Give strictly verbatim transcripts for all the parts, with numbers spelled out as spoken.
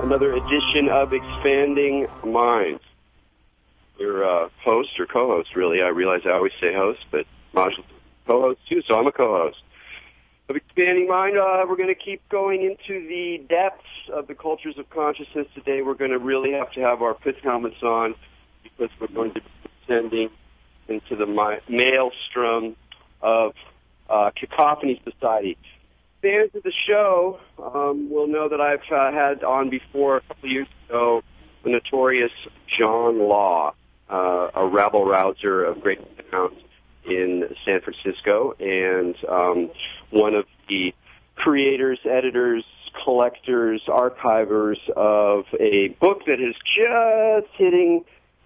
another edition of Expanding Minds. Your uh, host, or co-host, really. I realize I always say host, but Maj's co-host too, so I'm a co-host. Of Expanding Mind, uh, we're going to keep going into the depths of the cultures of consciousness today. We're going to really have to have our pith helmets on because we're going to be descending into the mi- maelstrom of uh, Cacophony Society. Fans of the show um, will know that I've uh, had on before a couple of years ago the notorious John Law, uh, a rabble-rouser of great accounts in San Francisco, and um, one of the creators, editors, collectors, archivers of a book that is just hitting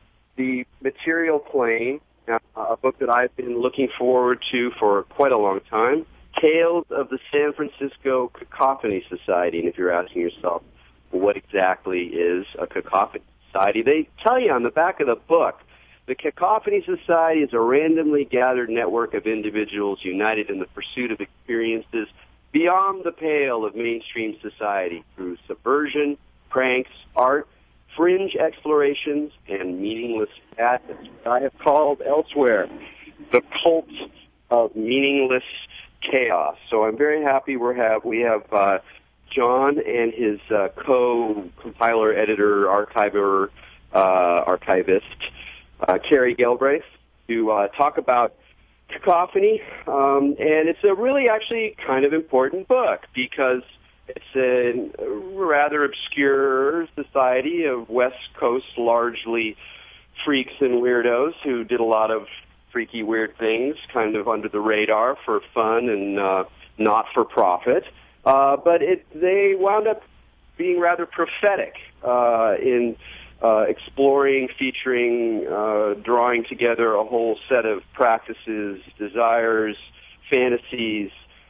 the material plane, uh, a book that I've been looking forward to for quite a long time, Tales of the San Francisco Cacophony Society. And if you're asking yourself, what exactly is a Cacophony Society, they tell you on the back of the book, the Cacophony Society is a randomly gathered network of individuals united in the pursuit of experiences beyond the pale of mainstream society through subversion, pranks, art, fringe explorations, and meaningless madness. I have called elsewhere the cult of meaningless chaos. So I'm very happy we have we have uh, John and his uh, co-compiler, editor, archiver, uh, archivist, uh, Carrie Galbraith, to uh, talk about Cacophony. Um, and it's a really actually kind of important book because it's a rather obscure society of West Coast, largely freaks and weirdos who did a lot of freaky, weird things, kind of under the radar for fun and uh, not for profit. Uh, but it, they wound up being rather prophetic uh, in uh, exploring, featuring, uh, drawing together a whole set of practices, desires, fantasies,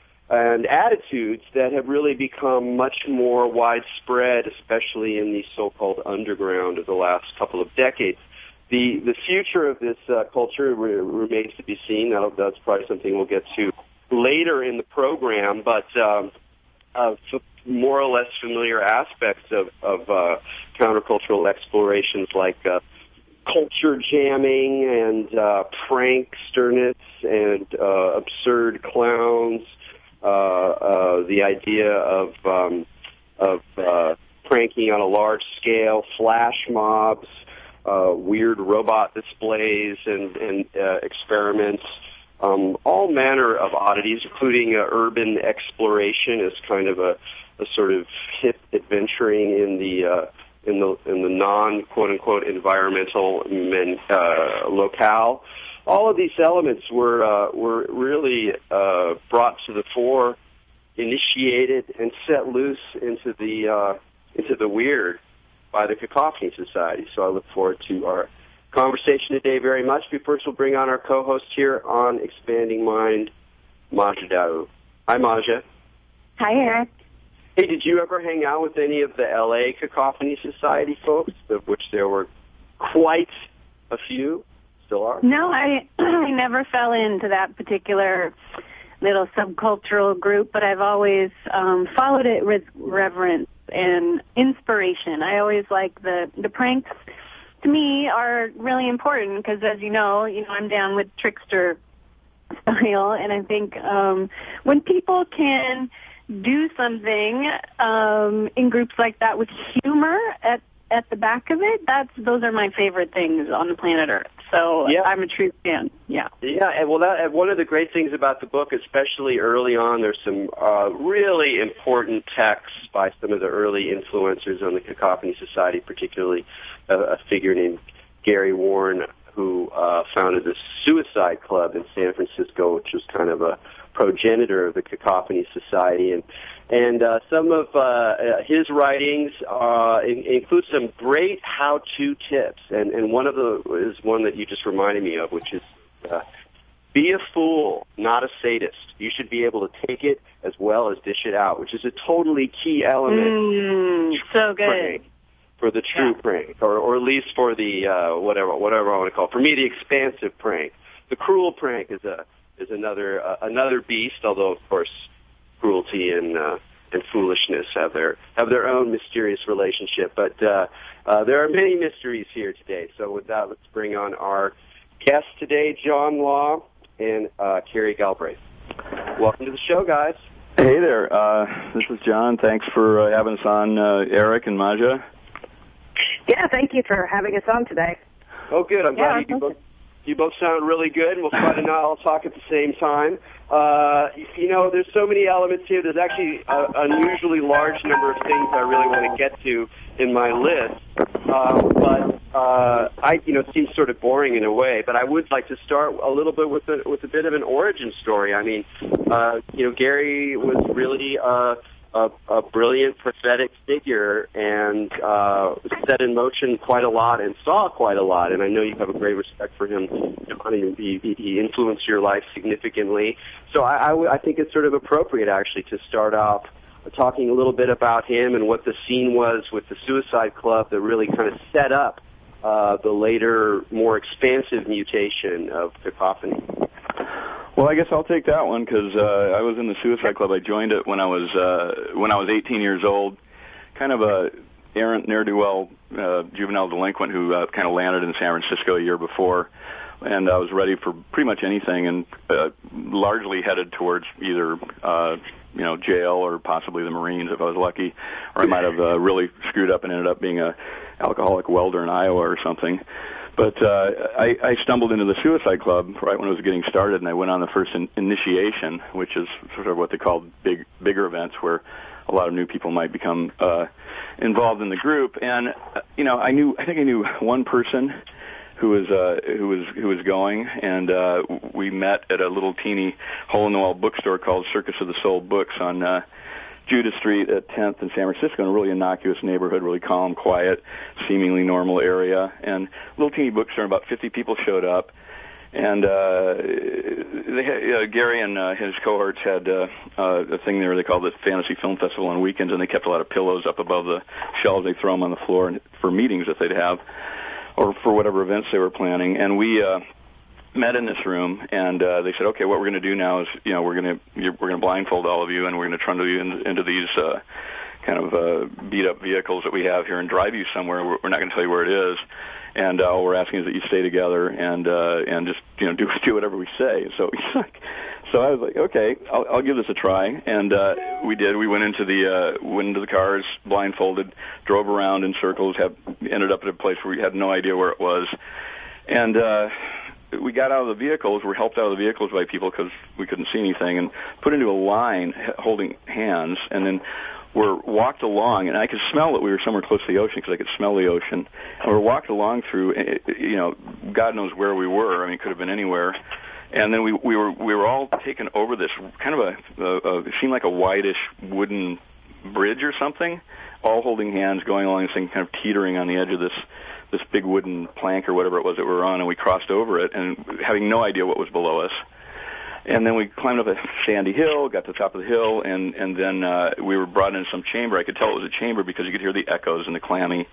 and attitudes that have really become much more widespread, especially in the so-called underground of the last couple of decades. The the future of this uh, culture re- remains to be seen. That'll, that's probably something we'll get to later in the program, but um, uh, more or less familiar aspects of, of uh, countercultural explorations like uh, culture jamming and uh, pranksterness and uh, absurd clowns, uh, uh, the idea of, um, of uh, pranking on a large scale, flash mobs, Uh, weird robot displays and, and uh, experiments, um, all manner of oddities, including uh, urban exploration as kind of a, a sort of hip adventuring in the uh, in the in the non quote unquote environmental men, uh, locale. All of these elements were uh, were really uh, brought to the fore, initiated, and set loose into the uh, into the weird by the Cacophony Society. So I look forward to our conversation today very much. But first, we'll bring on our co-host here on Expanding Mind, Maja Daou. Hi, Maja. Hi, Eric. Hey, did you ever hang out with any of the L A Cacophony Society folks, of which there were quite a few? Still are? No, I, I never fell into that particular little subcultural group, but I've always um, followed it with reverence and inspiration. I always like the the pranks. To me, are really important because, as you know, you know I'm down with trickster style, and I think um, when people can do something um, in groups like that with humor at at the back of it, that's those are my favorite things on the planet Earth. So yeah. I'm a true fan. Yeah. Yeah, and well, that and one of the great things about the book, especially early on, there's some uh, really important texts by some of the early influencers on the Cacophony Society, particularly a, a figure named Gary Warren, who uh, founded the Suicide Club in San Francisco, which was kind of a progenitor of the Cacophony Society, and and uh, some of uh, his writings uh, in, include some great how-to tips, and, and one of them is one that you just reminded me of, which is uh, be a fool, not a sadist. You should be able to take it as well as dish it out, which is a totally key element. Mm, so good. For the true yeah. prank, or, or at least for the uh, whatever whatever I want to call it. For me, the expansive prank. The cruel prank is a is another uh, another beast. Although of course, cruelty and uh, and foolishness have their have their own mysterious relationship. But uh, uh, there are many mysteries here today. So with that, let's bring on our guests today, John Law and uh, Carrie Galbraith. Welcome to the show, guys. Hey there. Uh, this is John. Thanks for uh, having us on, uh, Eric and Maja. Yeah, thank you for having us on today. Oh, good. I'm yeah, glad you both, you both sound really good. We'll try to not all talk at the same time. Uh, you know, there's so many elements here. There's actually an unusually large number of things I really want to get to in my list. Uh, but uh, I, you know, it seems sort of boring in a way. But I would like to start a little bit with a, with a bit of an origin story. I mean, uh, you know, Gary was really uh, a, a brilliant prophetic figure and uh, set in motion quite a lot and saw quite a lot. And I know you have a great respect for him, John. He, he influenced your life significantly. So I, I, w- I think it's sort of appropriate, actually, to start off talking a little bit about him and what the scene was with the Suicide Club that really kind of set up uh, the later, more expansive mutation of Cacophony. Well, I guess I'll take that one because uh, I was in the Suicide Club. I joined it when I was uh, when I was eighteen years old, kind of a errant ne'er-do-well uh, juvenile delinquent who uh, kind of landed in San Francisco a year before. And I was ready for pretty much anything, and uh, largely headed towards either, uh, you know, jail or possibly the Marines if I was lucky, or I might have uh, really screwed up and ended up being a alcoholic welder in Iowa or something. But uh, I, I stumbled into the Suicide Club right when it was getting started, and I went on the first in- initiation, which is sort of what they call big, bigger events where a lot of new people might become uh, involved in the group. And uh, you know, I knew, I think I knew one person who was uh, who was who was going, and uh, we met at a little teeny hole-in-the-wall bookstore called Circus of the Soul Books on uh, Judah Street at tenth in San Francisco, in a really innocuous neighborhood, really calm, quiet, seemingly normal area. And a little teeny bookstore, about fifty people showed up, and uh, they had, uh, Gary and uh, his cohorts had uh, uh, a thing there they called the Fantasy Film Festival on weekends, and they kept a lot of pillows up above the shelves. They throw them on the floor for meetings that they'd have, or for whatever events they were planning. And we uh, met in this room, and uh, they said, okay, what we're going to do now is, you know, we're going to we're going to blindfold all of you, and we're going to trundle you in, into these uh, kind of uh, beat-up vehicles that we have here and drive you somewhere. We're, we're not going to tell you where it is, and uh, all we're asking is that you stay together and uh, and just, you know, do do whatever we say. So he's like, so I was like, okay, I'll, I'll give this a try, and uh, we did. We went into the uh, went into the cars, blindfolded, drove around in circles, have ended up at a place where we had no idea where it was, and uh, we got out of the vehicles. Were helped out of the vehicles by people because we couldn't see anything, and put into a line holding hands, and then we're walked along, and I could smell that we were somewhere close to the ocean because I could smell the ocean. And we're walked along through, you know, God knows where we were. I mean, it could have been anywhere. And then we we were we were all taken over this kind of a, a, a it seemed like a whitish wooden bridge or something, all holding hands, going along this thing, kind of teetering on the edge of this this big wooden plank or whatever it was that we were on, and we crossed over it, and having no idea what was below us. And then we climbed up a sandy hill, got to the top of the hill, and and then uh, we were brought into some chamber. I could tell it was a chamber because you could hear the echoes and the clammy,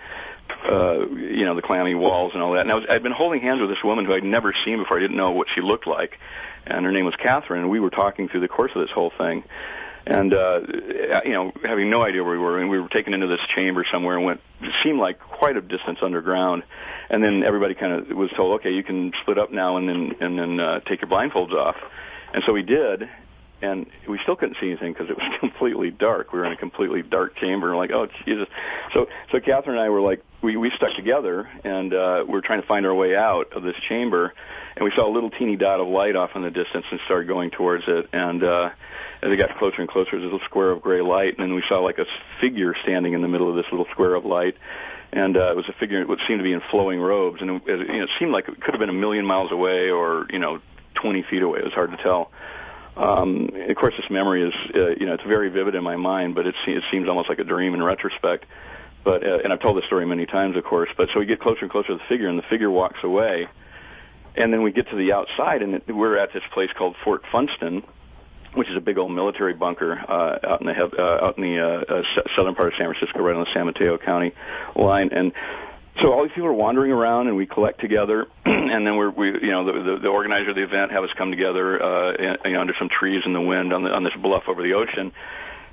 uh, you know, the clammy walls and all that. And I was, I'd been holding hands with this woman who I'd never seen before. I didn't know what she looked like, and her name was Catherine. And we were talking through the course of this whole thing, and uh, you know, having no idea where we were. And we were taken into this chamber somewhere and went. It seemed like quite a distance underground. And then everybody kind of was told, okay, you can split up now and then and then uh, take your blindfolds off. And so we did, and we still couldn't see anything because it was completely dark. We were in a completely dark chamber, and like, oh, Jesus. So so Catherine and I were like, we, we stuck together, and uh, we were trying to find our way out of this chamber, and we saw a little teeny dot of light off in the distance and started going towards it. And uh, as it got closer and closer, there was a little square of gray light, and then we saw like a figure standing in the middle of this little square of light. And uh, it was a figure that seemed to be in flowing robes, and it, you know, it seemed like it could have been a million miles away or, you know, twenty feet away. It was hard to tell. Um, of course, this memory is, uh, you know, it's very vivid in my mind, but it, it seems almost like a dream in retrospect. But uh, and I've told this story many times, of course. But so we get closer and closer to the figure, and the figure walks away, and then we get to the outside, and it, we're at this place called Fort Funston, which is a big old military bunker uh, out in the uh, out in the uh, uh, southern part of San Francisco, right on the San Mateo County line, and so all these people are wandering around, and we collect together, and then we're, we, you know, the, the, the organizer of the event have us come together, uh, you know, under some trees in the wind on, the, on this bluff over the ocean.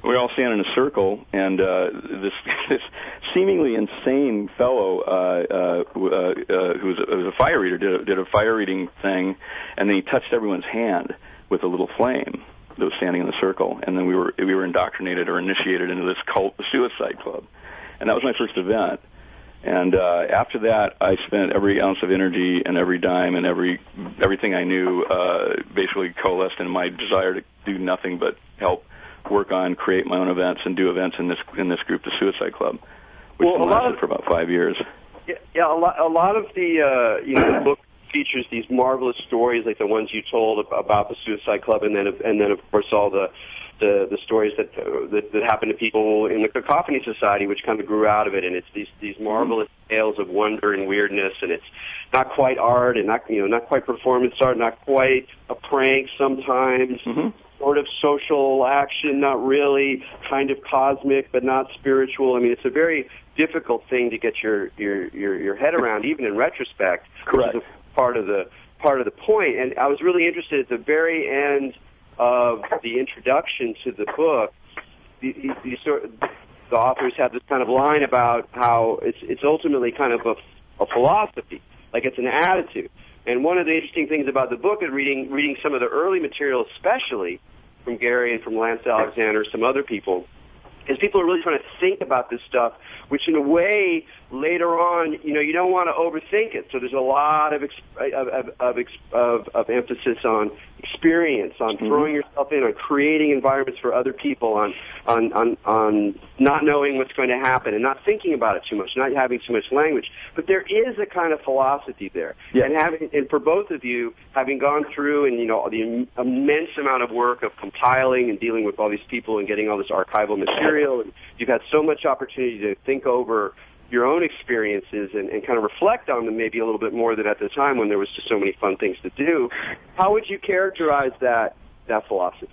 we were all standing in a circle, and uh, this, this seemingly insane fellow uh, uh, uh, uh, who was a, who was a fire reader did a, did a fire reading thing, and then he touched everyone's hand with a little flame that was standing in the circle, and then we were we were indoctrinated or initiated into this cult, the Suicide Club, and that was my first event. And uh, after that, I spent every ounce of energy and every dime and every everything I knew uh, basically coalesced in my desire to do nothing but help work on, create my own events, and do events in this in this group, the Suicide Club, which well, lasted of, for about five years. Yeah, yeah a lot, a lot of the uh, you know the book features these marvelous stories like the ones you told about the Suicide Club, and then and then of course all the the, the stories that, uh, that that happened to people in the Cacophony Society, which kind of grew out of it, and it's these these marvelous tales of wonder and weirdness, and it's not quite art, and not you know not quite performance art, not quite a prank sometimes. Mm-hmm. Sort of social action, not really, kind of cosmic, but not spiritual. I mean, it's a very difficult thing to get your your your, your head around, even in retrospect. Correct. Which is a part of the part of the point. And I was really interested at the very end of the introduction to the book. The, the, the, sort of, the authors have this kind of line about how it's it's ultimately kind of a, a philosophy, like it's an attitude. And one of the interesting things about the book is reading reading some of the early material, especially from Gary and from Lance Alexander, some other people, is people are really trying to think about this stuff, which in a way, later on, you know, you don't want to overthink it. So there's a lot of of of, of, of emphasis on experience, on mm-hmm. throwing yourself in, on creating environments for other people, on, on on on not knowing what's going to happen and not thinking about it too much, not having too much language. But there is a kind of philosophy there, yeah. and having and for both of you, having gone through and you know the immense amount of work of compiling and dealing with all these people and getting all this archival material, and you've had so much opportunity to think over your own experiences and, and kind of reflect on them maybe a little bit more than at the time when there was just so many fun things to do. How would you characterize that that philosophy?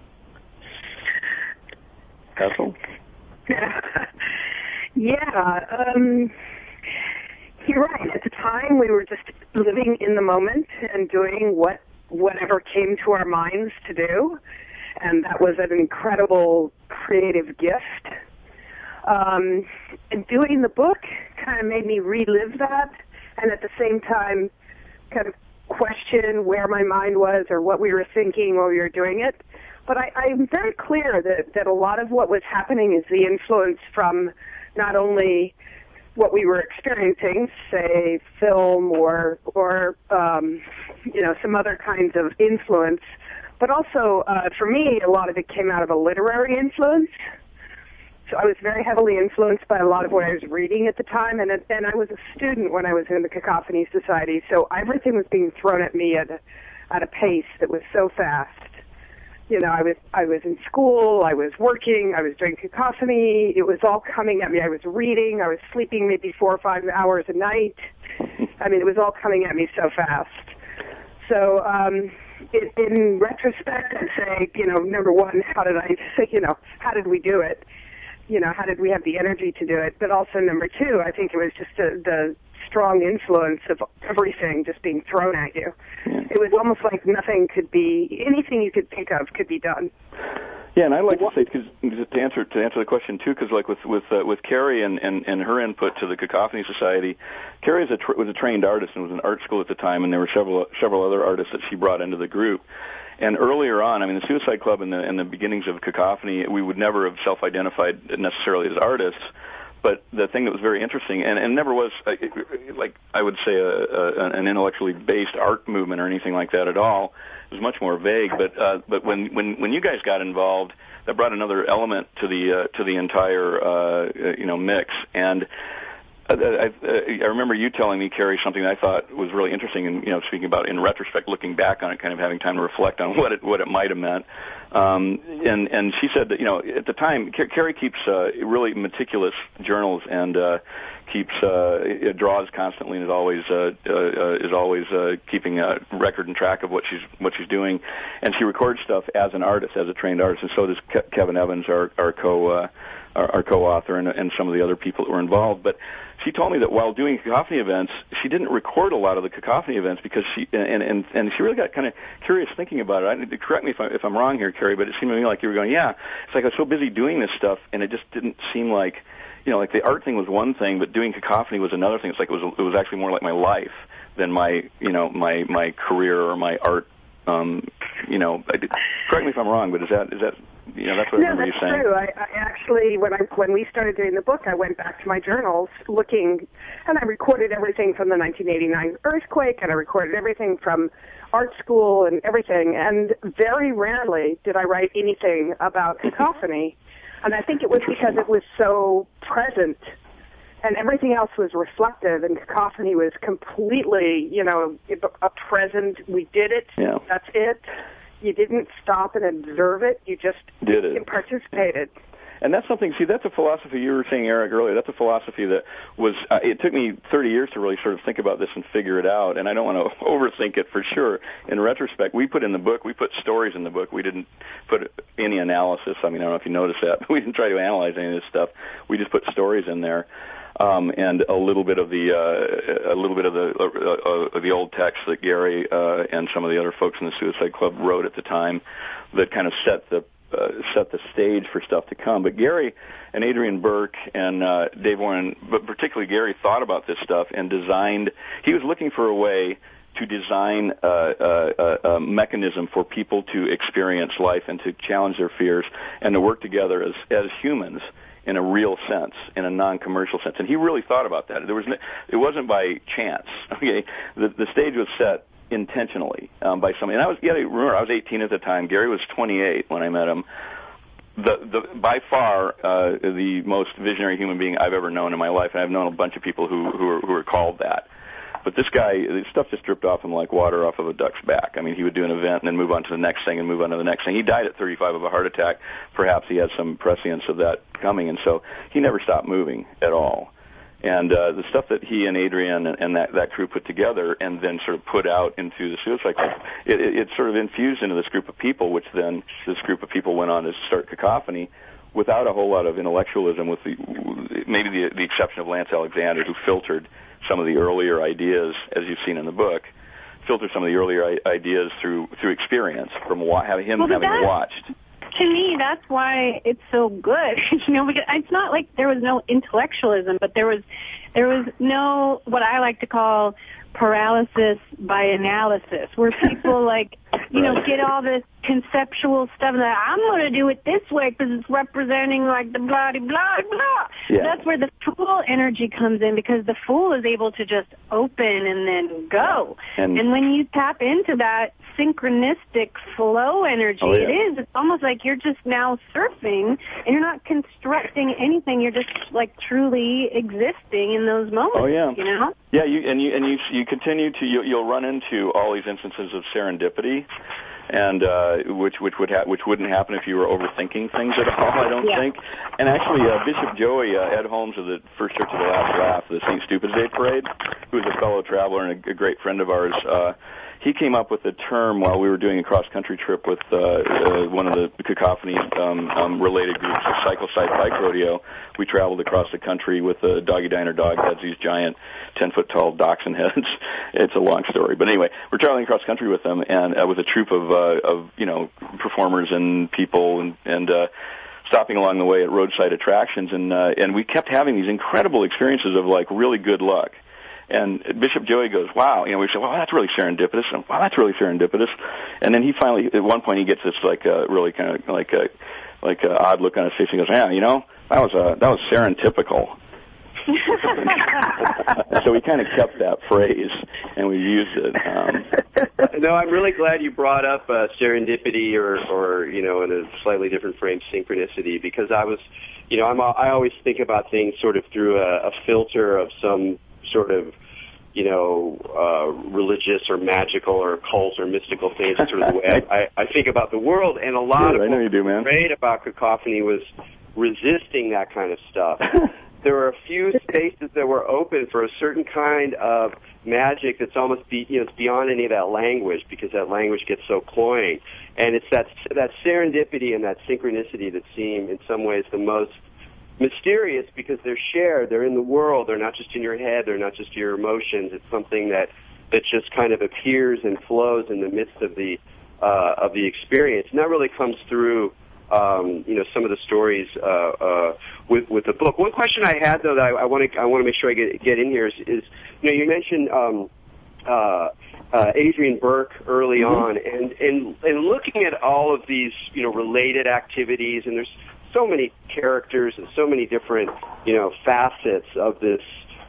Ethel? Yeah, um, you're right. At the time, we were just living in the moment and doing what whatever came to our minds to do, and that was an incredible creative gift. Um, and doing the book kind of made me relive that, and at the same time kind of question where my mind was or what we were thinking while we were doing it. But I, I'm very clear that, that a lot of what was happening is the influence from not only what we were experiencing, say film or, or um, you know, some other kinds of influence, but also, uh, for me, a lot of it came out of a literary influence. So I was very heavily influenced by a lot of what I was reading at the time, and then I was a student when I was in the Cacophony Society, so everything was being thrown at me at a, at a pace that was so fast. You know, I was I was in school, I was working, I was doing Cacophony, it was all coming at me. I was reading, I was sleeping maybe four or five hours a night. I mean, it was all coming at me so fast. So, um, in, in retrospect, I'd say, you know, number one, how did I, you know, how did we do it? You know, how did we have the energy to do it? But also, number two, I think it was just a, the strong influence of everything just being thrown at you. Yeah. It was almost like nothing could be, anything you could think of could be done. Yeah, and I'd like to say, cause, to answer to answer the question too, because like with with uh, with Carrie and, and, and her input to the Cacophony Society, Carrie was a, tra- was a trained artist and was in art school at the time, and there were several several other artists that she brought into the group. And earlier on, I mean, the Suicide Club and the, and the beginnings of Cacophony, we would never have self-identified necessarily as artists. But the thing that was very interesting, and, and never was, uh, like I would say, a, a, an intellectually based art movement or anything like that at all. It was much more vague. But uh, but when, when when you guys got involved, that brought another element to the uh, to the entire uh, you know mix. And I, I, I remember you telling me, Carrie, something that I thought was really interesting, and you know, speaking about in retrospect, looking back on it, kind of having time to reflect on what it what it might have meant. Um, and and she said that you know at the time, Carrie keeps uh, really meticulous journals and uh, keeps uh, it draws constantly and is always uh, uh, is always uh, keeping a record and track of what she's what she's doing, and she records stuff as an artist, as a trained artist, and so does Ke- Kevin Evans, our our co uh, our, our co-author, and, and some of the other people that were involved. But she told me that while doing cacophony events, she didn't record a lot of the cacophony events because she and and and she really got kind of curious thinking about it. I, correct me if, I, if I'm wrong here, Carrie, but it seemed to me like you were going, yeah. It's like I was so busy doing this stuff, and it just didn't seem like, you know, like the art thing was one thing, but doing cacophony was another thing. It's like it was it was actually more like my life than my, you know, my my career or my art. Um, you know, I did, correct me if I'm wrong, but is that is that you know that's what I no, remember you saying. No, that's true. I, I actually, when I when we started doing the book, I went back to my journals looking, and I recorded everything from the nineteen eighty-nine earthquake, and I recorded everything from art school and everything. And very rarely did I write anything about cacophony, and I think it was because it was so present. And everything else was reflective, and cacophony was completely, you know, a present. We did it. Yeah. That's it. You didn't stop and observe it. You just did it. Participated. And that's something, see, that's a philosophy you were saying, Eric, earlier. That's a philosophy that was, uh, it took me thirty years to really sort of think about this and figure it out. And I don't want to overthink it for sure. In retrospect, we put in the book, we put stories in the book. We didn't put any analysis. I mean, I don't know if you noticed that, but we didn't try to analyze any of this stuff. We just put stories in there. Um, and a little bit of the uh, a little bit of the uh, uh, the old text that Gary uh, and some of the other folks in the Suicide Club wrote at the time, that kind of set the uh, set the stage for stuff to come. But Gary and Adrian Burke and uh, Dave Warren, but particularly Gary, thought about this stuff and designed. He was looking for a way to design a, a, a mechanism for people to experience life and to challenge their fears and to work together as as humans, in a real sense, in a non-commercial sense. And he really thought about that. There was no, it wasn't by chance. Okay, the, the stage was set intentionally um, by somebody. And I was, yeah, remember, I was eighteen at the time. Gary was twenty-eight when I met him. The, the by far uh, the most visionary human being I've ever known in my life, and I've known a bunch of people who who are, who are called that. But this guy, this stuff just dripped off him like water off of a duck's back. I mean, he would do an event and then move on to the next thing and move on to the next thing. He died at thirty-five of a heart attack. Perhaps he had some prescience of that coming, and so he never stopped moving at all. And uh, the stuff that he and Adrian and, and that, that crew put together and then sort of put out into the Suicide Club, it, it, it sort of infused into this group of people, which then this group of people went on to start Cacophony without a whole lot of intellectualism, with the, maybe the, the exception of Lance Alexander, who filtered some of the earlier ideas, as you've seen in the book, filter some of the earlier I- ideas through through experience from wa- having him well, having that, watched. To me, that's why it's so good. you know, because it's not like there was no intellectualism, but there was there was no what I like to call paralysis by analysis, where people like you know get all this conceptual stuff that I'm going to do it this way because it's representing like the blah blah blah. Yeah. That's where the fool energy comes in, because the fool is able to just open and then go. And, and when you tap into that synchronistic flow energy, oh, yeah. it is. It's almost like you're just now surfing and you're not constructing anything. You're just like truly existing in those moments. Oh yeah. You know. Yeah, you and you and you you continue to you, you'll run into all these instances of serendipity, and uh, which which would ha- which wouldn't happen if you were overthinking things at all. I don't yeah. think. And actually, uh, Bishop Joey uh, Ed Holmes of the First Church of the Last Laugh, the Saint Stupid's Day Parade, who's a fellow traveler and a, a great friend of ours. Uh, He came up with a term while we were doing a cross-country trip with uh, uh, one of the cacophony um, um, related groups, the Cycle Side Bike Rodeo. We traveled across the country with the Doggy Diner dog heads, these giant ten-foot-tall dachshund heads. It's a long story. But anyway, we're traveling across country with them, and uh, with a troupe of, uh, of, you know, performers and people, and, and uh, stopping along the way at roadside attractions. And, uh, and we kept having these incredible experiences of, like, really good luck. And Bishop Joey goes, wow, you know, we said, well, that's really serendipitous. And, wow, that's really serendipitous. And then he finally, at one point, he gets this, like, uh, really kind of, like, a, like, a odd look on his face. He goes, yeah, you know, that was, uh, that was serentypical. So we kind of kept that phrase, and we used it. Um, no, I'm really glad you brought up uh, serendipity, or, or, you know, in a slightly different frame, synchronicity, because I was, you know, I'm, I always think about things sort of through a, a filter of some sort of, you know, uh, religious or magical or occult or mystical things. Sort of the way I, I think about the world, and a lot Dude, of I know what you do, man. was great about Cacophony was resisting that kind of stuff. there were a few spaces that were open for a certain kind of magic that's almost be, you know, it's beyond any of that language, because that language gets so cloying. And it's that that serendipity and that synchronicity that seem in some ways the most mysterious, because they're shared, they're in the world, they're not just in your head, they're not just your emotions. It's something that that just kind of appears and flows in the midst of the uh, of the experience, and that really comes through. Um, you know, some of the stories uh, uh, with with the book. One question I had, though, that I want to I want to make sure I get get in here is, is you know, you mentioned um, uh, uh, Adrienne Burke early mm-hmm. on, and, and and looking at all of these, you know, related activities, and there's so many characters and so many different, you know, facets of this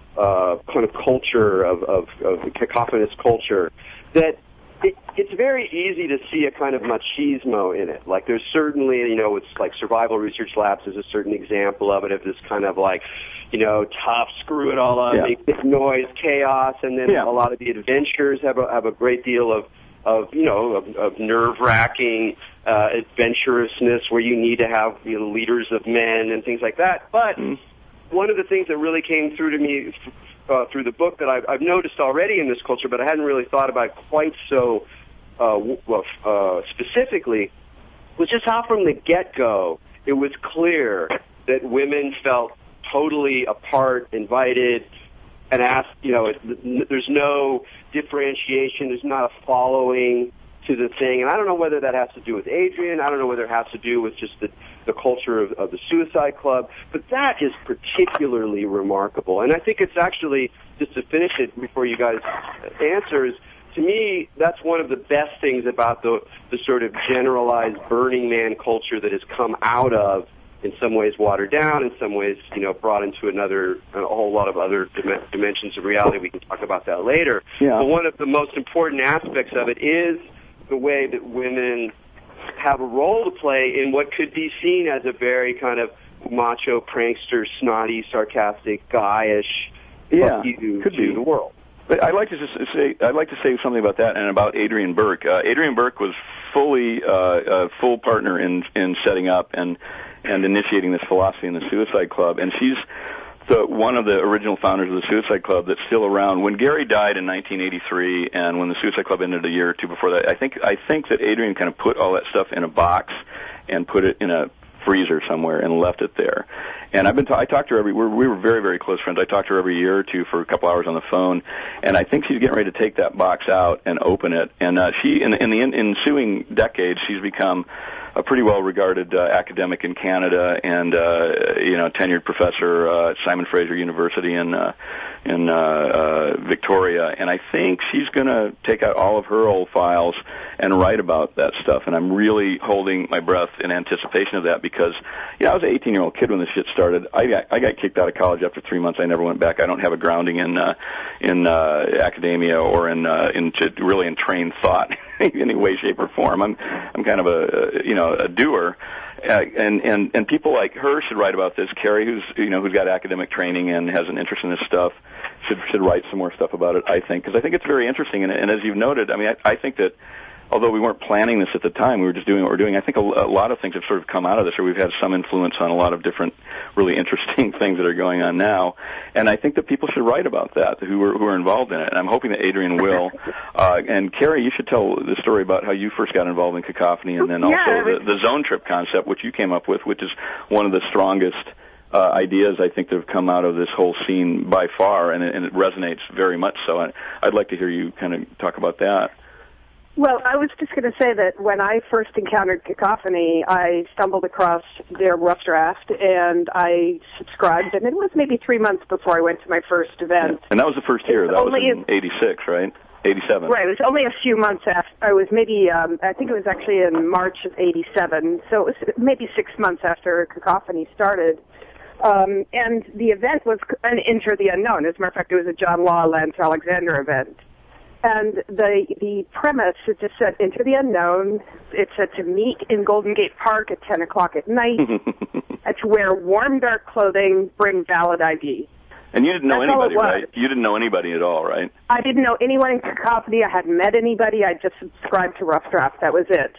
uh, kind of culture of, of, of cacophonous culture that. It, it's very easy to see a kind of machismo in it. Like, there's certainly, you know, it's like Survival Research Labs is a certain example of it, of this kind of like, you know, tough, screw it all up, yeah. make big noise, chaos, and then yeah. a lot of the adventures have a, have a great deal of, of you know, of, of nerve-wracking uh, adventurousness where you need to have, you know, leaders of men and things like that. But mm. one of the things that really came through to me Uh, through the book that I've, I've noticed already in this culture, but I hadn't really thought about quite so uh, well, uh, specifically, was just how from the get-go it was clear that women felt totally apart, invited, and asked, you know, it, there's no differentiation, there's not a following to the thing. And I don't know whether that has to do with Adrienne, I don't know whether it has to do with just the the culture of, of the Suicide Club, but that is particularly remarkable. And I think it's actually, just to finish it before you guys answer, is, to me, that's one of the best things about the, the sort of generalized Burning Man culture that has come out of, in some ways watered down, in some ways, you know, brought into another, a whole lot of other dim- dimensions of reality. We can talk about that later. Yeah. But one of the most important aspects of it is the way that women have a role to play in what could be seen as a very kind of macho, prankster, snotty, sarcastic, guyish yeah, view could to be. the world. But I'd like to just say I'd like to say something about that and about Adrienne Burke. Uh, Adrienne Burke was fully uh, a full partner in in setting up and and initiating this philosophy in the Suicide Club, and she's the one of the original founders of the Suicide Club that's still around. When Gary died in nineteen eighty-three, and when the Suicide Club ended a year or two before that, I think I think that Adrienne kind of put all that stuff in a box and put it in a freezer somewhere and left it there. And I've been ta- I talked to her every we're, we were very very close friends. I talked to her every year or two for a couple hours on the phone, and I think she's getting ready to take that box out and open it. And uh, she in, in the in, ensuing decades, she's become a pretty well-regarded uh, academic in Canada, and uh, you know, tenured professor uh, at Simon Fraser University in uh, in uh, uh, Victoria. And I think she's going to take out all of her old files and write about that stuff. And I'm really holding my breath in anticipation of that, because, you know, I was an eighteen-year-old kid when this shit started. I got I got kicked out of college after three months. I never went back. I don't have a grounding in uh, in uh, academia or in uh, in really in trained thought in any way, shape, or form. I'm I'm kind of a you know. a doer, uh, and and and people like her should write about this. Carrie, who's you know who's got academic training and has an interest in this stuff, should should write some more stuff about it. I think, because I think it's very interesting. And, and as you've noted, I mean, I, I think that although we weren't planning this at the time, we were just doing what we're doing. I think a, a lot of things have sort of come out of this, or we've had some influence on a lot of different really interesting things that are going on now. And I think that people should write about that, who are, who are involved in it. And I'm hoping that Adrienne will. Uh, and Carrie, you should tell the story about how you first got involved in Cacophony, and then also yeah, the, the zone trip concept, which you came up with, which is one of the strongest uh, ideas I think that have come out of this whole scene by far, and it, and it resonates very much so. And I'd like to hear you kind of talk about that. Well, I was just going to say that when I first encountered Cacophony, I stumbled across their rough draft, and I subscribed, and it was maybe three months before I went to my first event. Yeah. And that was the first year. That was in eighty-six, right? eighty-seven. Right. It was only a few months after. I was maybe, um, I think it was actually in March of eighty-seven, so it was maybe six months after Cacophony started. Um, and the event was an Enter the Unknown. As a matter of fact, it was a John Law, Lance Alexander event. And the the premise, it just said, Into the Unknown. It said to meet in Golden Gate Park at ten o'clock at night, and to wear warm, dark clothing, bring valid I D. And you didn't know That's anybody, right? You didn't know anybody at all, right? I didn't know anyone in Cacophony. I hadn't met anybody. I just subscribed to Rough Draft. That was it.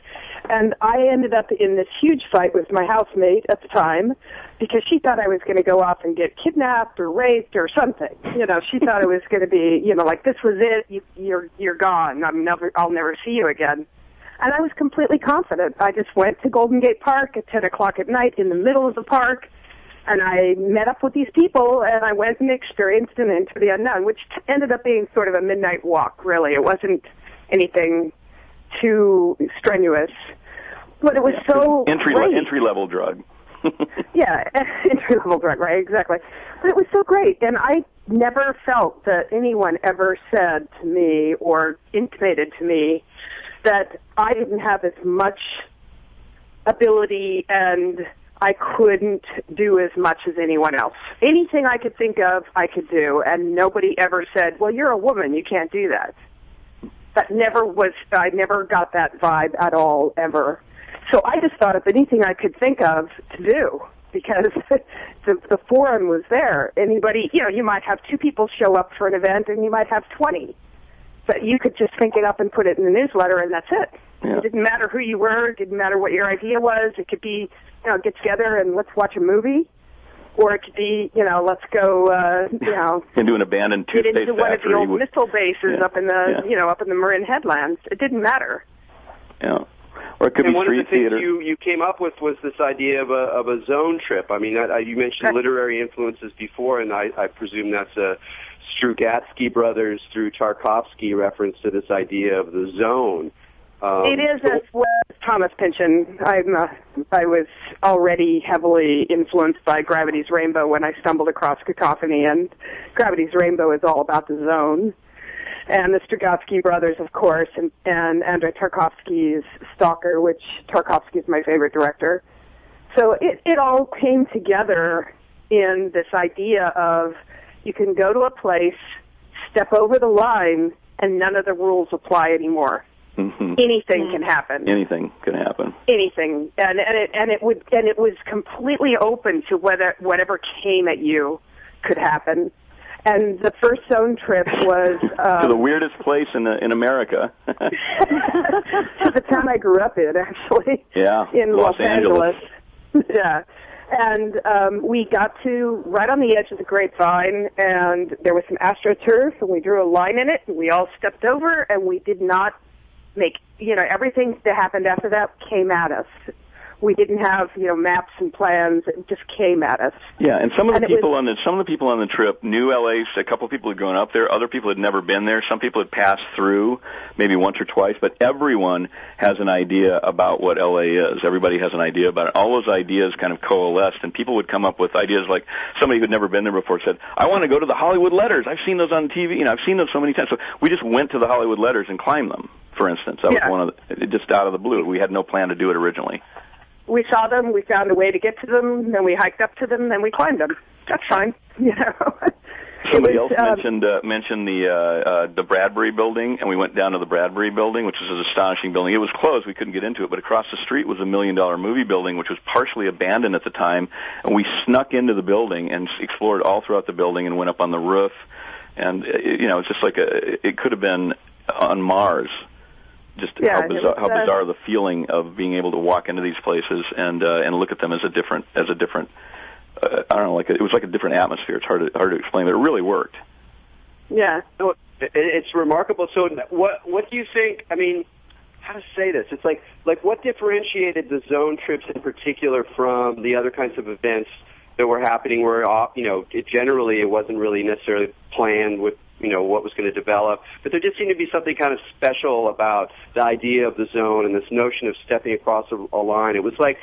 And I ended up in this huge fight with my housemate at the time because she thought I was going to go off and get kidnapped or raped or something. You know, she thought it was going to be, you know, like, this was it, you, you're, you're gone. I'm never, I'll never see you again. And I was completely confident. I just went to Golden Gate Park at ten o'clock at night in the middle of the park, and I met up with these people, and I went and experienced an Into the Unknown, which t- ended up being sort of a midnight walk, really. It wasn't anything too strenuous. But it was yeah, so entry great. entry level drug. yeah, entry level drug, right? Exactly. But it was so great, and I never felt that anyone ever said to me or intimated to me that I didn't have as much ability and I couldn't do as much as anyone else. Anything I could think of, I could do, and nobody ever said, "Well, you're a woman, you can't do that." That never was. I never got that vibe at all, ever. So I just thought of anything I could think of to do because the, the forum was there. Anybody, you know, you might have two people show up for an event and you might have twenty. But you could just think it up and put it in the newsletter and that's it. Yeah. It didn't matter who you were. It didn't matter what your idea was. It could be, you know, get together and let's watch a movie. Or it could be, you know, let's go, uh, you know, and do an abandoned toothpaste get into one of the old with, missile bases yeah, up in the, yeah. you know, up in the Marin Headlands. It didn't matter. Yeah. Or it could and be one street of the things theater. you, you came up with was this idea of a of a zone trip. I mean, I, you mentioned literary influences before, and I, I presume that's a Strugatsky brothers through Tarkovsky reference to this idea of the zone. Um, it is so, as well as Thomas Pynchon. I'm, uh, I was already heavily influenced by Gravity's Rainbow when I stumbled across Cacophony, and Gravity's Rainbow is all about the zone. And the Strugatsky brothers, of course, and, and Andrei Tarkovsky's Stalker, which Tarkovsky is my favorite director. So it, it all came together in this idea of you can go to a place, step over the line, and none of the rules apply anymore. Mm-hmm. Anything can happen. Anything can happen. Anything, and and it and it would and it was completely open to whether whatever came at you could happen. And the first zone trip was um, to the weirdest place in the, in America. to the town I grew up in, actually. Yeah, in Los, Los Angeles. Angeles. Yeah. And um, we got to right on the edge of the grapevine, and there was some AstroTurf, and we drew a line in it, and we all stepped over, and we did not make, you know, everything that happened after that came at us. We didn't have, you know, maps and plans. It just came at us. Yeah, and some of the and people was, on the some of the people on the trip knew L A. A couple of people had grown up there. Other people had never been there. Some people had passed through, maybe once or twice. But everyone has an idea about what L A is. Everybody has an idea about it. All those ideas kind of coalesced, and people would come up with ideas like somebody who had never been there before said, "I want to go to the Hollywood Letters. I've seen those on T V. You know, I've seen those so many times." So we just went to the Hollywood Letters and climbed them. For instance, that yeah. was one of the, just out of the blue. We had no plan to do it originally. We saw them, we found a way to get to them, then we hiked up to them, then we climbed them. That's fine, you know. Somebody was, else um, mentioned uh, mentioned the uh, uh, the Bradbury Building, and we went down to the Bradbury Building, which is an astonishing building. It was closed; we couldn't get into it. But across the street was a million dollar movie building, which was partially abandoned at the time. And we snuck into the building and explored all throughout the building, and went up on the roof. And you know, it's just like a it could have been on Mars. Just yeah, how bizarre, was, uh, how bizarre the feeling of being able to walk into these places and uh, and look at them as a different as a different uh, I don't know like a, it was like a different atmosphere. It's hard to hard to explain, but it really worked. Yeah, so it, it's remarkable. So what what do you think? I mean, how to say this? It's like like what differentiated the zone trips in particular from the other kinds of events that were happening? Where you know, it, generally it wasn't really necessarily planned with, you know, what was going to develop, but there just seemed to be something kind of special about the idea of the zone and this notion of stepping across a, a line. It was like,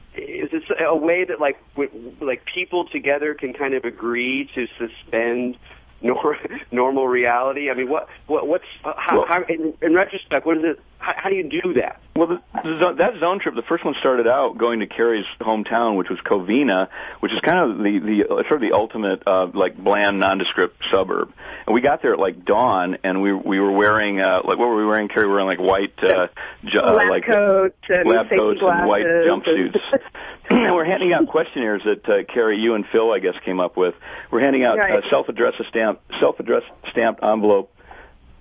is this a way that like w- like people together can kind of agree to suspend nor- normal reality? I mean, what what what's how, well, how in, in retrospect, what is it? How, how do you do that? Well, the, the, that zone trip, the first one started out going to Carrie's hometown, which was Covina, which is kind of the, the sort of the ultimate, uh, like, bland, nondescript suburb. And we got there at, like, dawn, and we we were wearing, uh, like, what were we wearing, Carrie? We were wearing, like, white, uh, ju- lab like, coats and lab coats and white jumpsuits. And and we're handing out questionnaires that, uh, Carrie, you and Phil, I guess, came up with. We're handing out right. uh, self-addressed stamp, self-addressed stamped envelope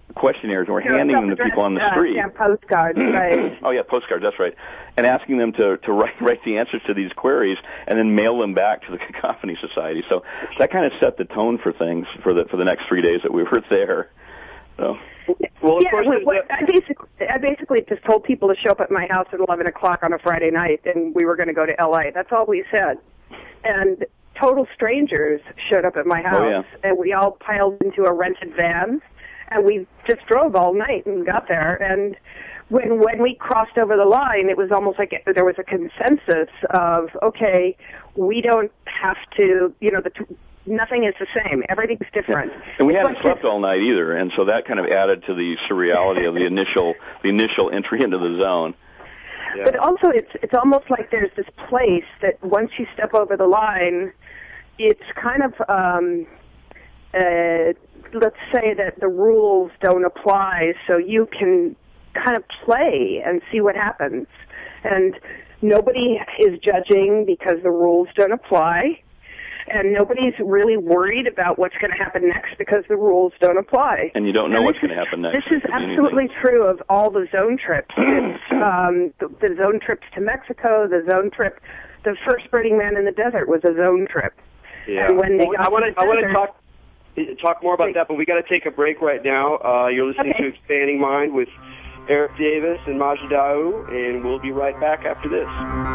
questionnaires, and we're Yeah, handing them to people on the uh, street. Yeah, postcards, right. Oh, yeah, postcards, that's right. And asking them to, to write, write the answers to these queries and then mail them back to the Cacophony Society. So that kind of set the tone for things for the for the next three days that we were there. So. Well, of yeah, course, we, what, I basically, I basically just told people to show up at my house at eleven o'clock on a Friday night, and we were going to go to L A. That's all we said. And total strangers showed up at my house, oh, yeah. and we all piled into a rented van, and we just drove all night and got there. And when when we crossed over the line, it was almost like it, there was a consensus of, okay, we don't have to, you know, the. T- Nothing is the same. Everything's different. Yeah. And we hadn't but slept all night either, and so that kind of added to the surreality of the initial the initial entry into the zone. Yeah. But also, it's it's almost like there's this place that once you step over the line, it's kind of um, uh, let's say that the rules don't apply, so you can kind of play and see what happens, and nobody is judging because the rules don't apply. And nobody's really worried about what's going to happen next because the rules don't apply. And you don't know and what's going to happen next. This is absolutely anything. true of all the zone trips. It's um, the, the zone trips to Mexico, the zone trip. The first Burning Man in the desert was a zone trip. Yeah. And when they well, got I want to to I want to desert, talk talk more about that, but we got to take a break right now. Uh, you're listening okay. to Expanding Mind with Eric Davis and Majid Daou, and we'll be right back after this.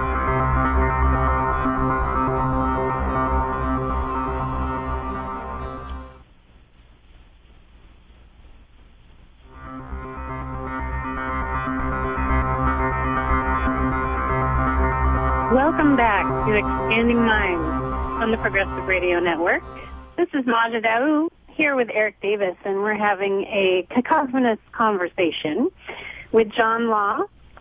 Welcome back to Expanding Minds on the Progressive Radio Network. This is Majid Daou here with Eric Davis, and we're having a cacophonous conversation with John Law,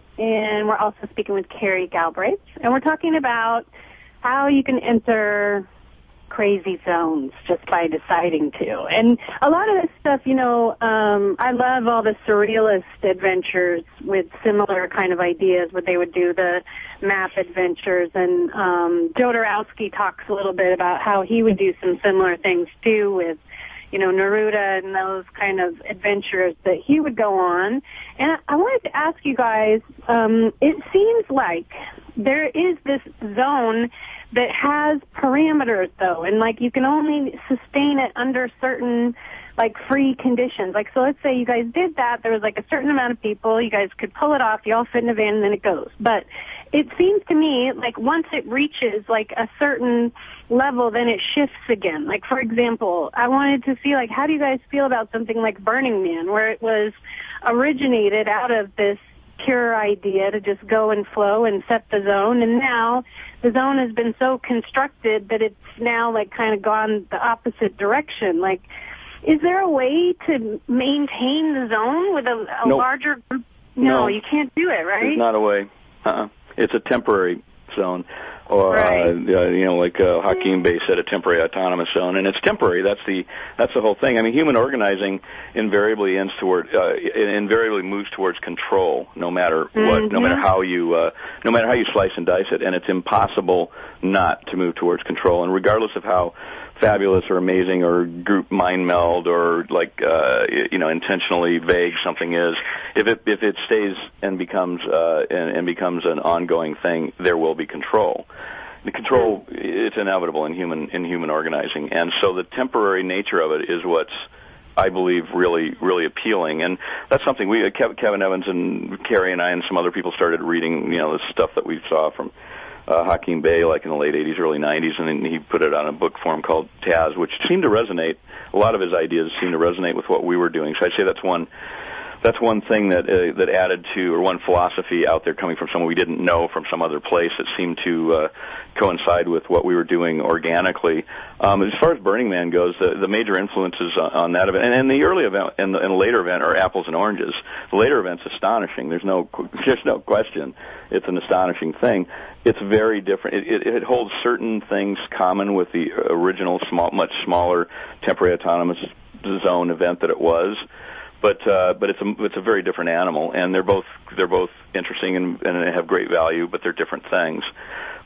and we're also speaking with Carrie Galbraith, and we're talking about how you can enter crazy zones just by deciding to. And a lot of this stuff, you know, um, I love all the surrealist adventures with similar kind of ideas, where they would do the map adventures. And um, Jodorowsky talks a little bit about how he would do some similar things, too, with, you know, Neruda and those kind of adventures that he would go on. And I wanted to ask you guys, um, it seems like there is this zone that has parameters, though, and, like, you can only sustain it under certain, like, free conditions. Like, so let's say you guys did that. There was, like, a certain amount of people. You guys could pull it off. You all fit in a van, and then it goes. But it seems to me like once it reaches, like, a certain level, then it shifts again. Like, for example, I wanted to see, like, how do you guys feel about something like Burning Man, where it was originated out of this pure idea to just go and flow and set the zone, and now the zone has been so constructed that it's now like kind of gone the opposite direction. Like, is there a way to maintain the zone with a, a nope. larger group? No, no, you can't do it, right? There's not a way. Uh-uh. It's a temporary zone. Or, right. uh, you know, like uh, Hakim Bey said, a temporary autonomous zone, and it's temporary. That's the that's the whole thing. I mean, human organizing invariably ends toward, uh, invariably moves towards control, no matter what, mm-hmm. no matter how you, uh, no matter how you slice and dice it, and it's impossible not to move towards control. And regardless of how fabulous or amazing or group mind meld or like uh, you know intentionally vague something is, if it if it stays and becomes uh, and, and becomes an ongoing thing, there will be control. The control, it's inevitable in human in human organizing, and so the temporary nature of it is what's, I believe, really really appealing. And that's something we Kevin Evans and Carrie and I and some other people started reading, you know, the stuff that we saw from Uh, Hakim Bey, like in the late eighties, early nineties, and then he put it on a book form called Taz, which seemed to resonate. A lot of his ideas seemed to resonate with what we were doing. So I'd say that's one that's one thing that uh, that added to, or one philosophy out there coming from someone we didn't know from some other place that seemed to uh, coincide with what we were doing organically. Um, as far as Burning Man goes, the, the major influences on, on that event, and, and the early event and the, and the later event are apples and oranges. The later event's astonishing. There's no there's no question. It's an astonishing thing. It's very different. It, it, it holds certain things common with the original, small, much smaller temporary autonomous zone event that it was. But uh, but it's a it's a very different animal, and they're both they're both interesting and, and have great value, but they're different things.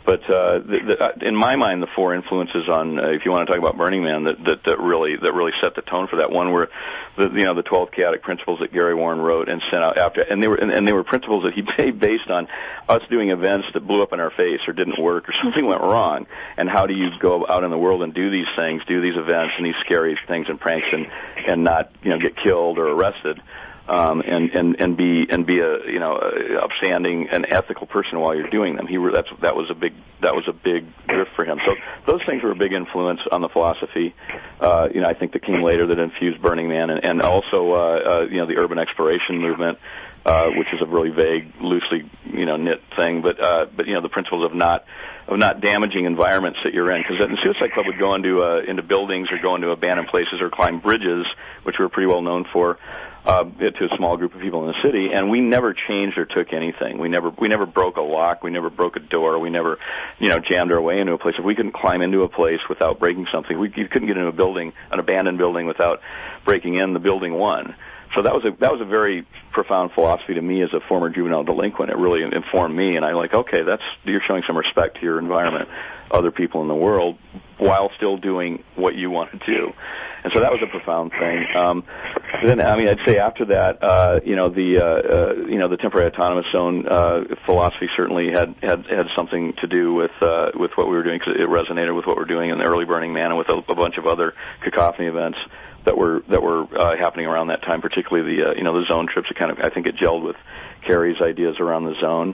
But uh, the, the, in my mind, the four influences on, uh, if you want to talk about Burning Man, that, that that really that really set the tone for that one were, the you know, the twelve chaotic principles that Gary Warren wrote and sent out after, and they were and, and they were principles that he made based on us doing events that blew up in our face or didn't work or something went wrong, and how do you go out in the world and do these things, do these events and these scary things and pranks and and not you know get killed or arrested. Um, and, and, and be, and be a, you know, a upstanding and ethical person while you're doing them. He, re- that's, that was a big, that was a big drift for him. So those things were a big influence on the philosophy, uh, you know, I think that came later that infused Burning Man and, and also, uh, uh, you know, the urban exploration movement, uh, which is a really vague, loosely, you know, knit thing, but, uh, but, you know, the principles of not, of not damaging environments that you're in. Because the Suicide Club would go into, uh, into buildings or go into abandoned places or climb bridges, which we were pretty well known for, Uh, to a small group of people in the city, and we never changed or took anything. We never, we never broke a lock. We never broke a door. We never, you know, jammed our way into a place. If we couldn't climb into a place without breaking something, we you couldn't get into a building, an abandoned building, without breaking in. The building won. So that was a that was a very profound philosophy to me as a former juvenile delinquent. It really informed me, and I like, okay, that's you're showing some respect to your environment, other people in the world, while still doing what you want to do. And so that was a profound thing. Um, then, I mean, I'd say after that, uh, you know, the uh, uh, you know the temporary autonomous zone uh, philosophy certainly had, had had something to do with uh, with what we were doing, because it resonated with what we're doing in the early Burning Man and with a, a bunch of other cacophony events that were that were uh, happening around that time, particularly the uh, you know the zone trips. It kind of I think it gelled with Carrie's ideas around the zone,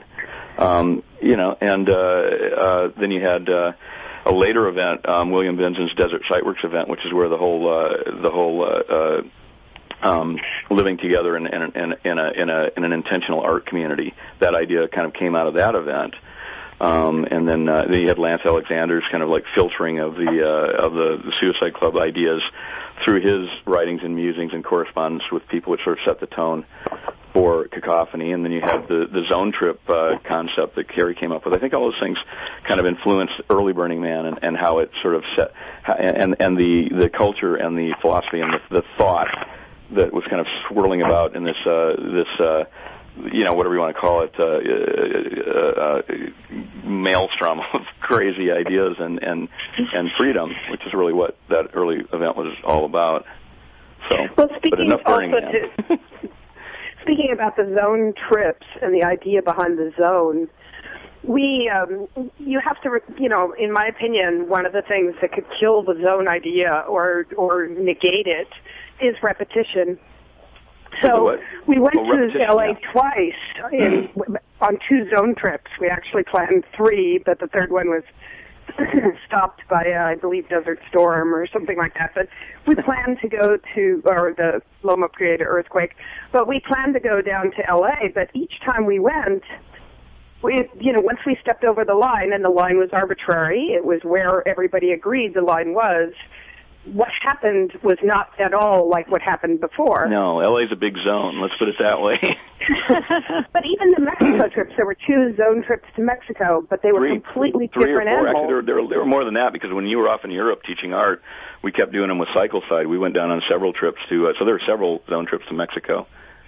um, you know, and uh, uh, then you had. Uh, A later event, um, William Benson's Desert Sightworks event, which is where the whole uh, the whole uh, uh, um, living together in, in, in, in, a, in, a, in an intentional art community. That idea kind of came out of that event, um, and then uh, then you had Lance Alexander's kind of like filtering of the uh, of the, the Suicide Club ideas through his writings and musings and correspondence with people, which sort of set the tone for Cacophony. And then you had the, the zone trip uh, concept that Carrie came up with. I think all those things kind of influenced early Burning Man and, and how it sort of set, and, and the, the culture and the philosophy and the, the thought that was kind of swirling about in this, uh, this, uh, you know, whatever you want to call it, uh, uh, uh, maelstrom of crazy ideas and, and, and freedom, which is really what that early event was all about. So, well, speaking but enough Burning also Man. To, speaking about the zone trips and the idea behind the zone, we, um, you have to, you know, in my opinion, one of the things that could kill the zone idea or, or negate it is repetition. So we went oh, to L A yeah. twice in, on two zone trips. We actually planned three, but the third one was stopped by, uh, I believe, Desert Storm or something like that. But we planned to go to, or the Loma Prieta earthquake, but we planned to go down to L A, but each time we went, we, you know, once we stepped over the line, and the line was arbitrary, it was where everybody agreed the line was, what happened was not at all like what happened before. No, L A's a big zone, let's put it that way. But even the Mexico trips, there were two zone trips to Mexico, but they were three, completely three different or four. animals. Actually, there were, there, were, there were more than that, because when you were off in Europe teaching art, we kept doing them with Cycle Side. We went down on several trips to, uh, so there were several zone trips to Mexico.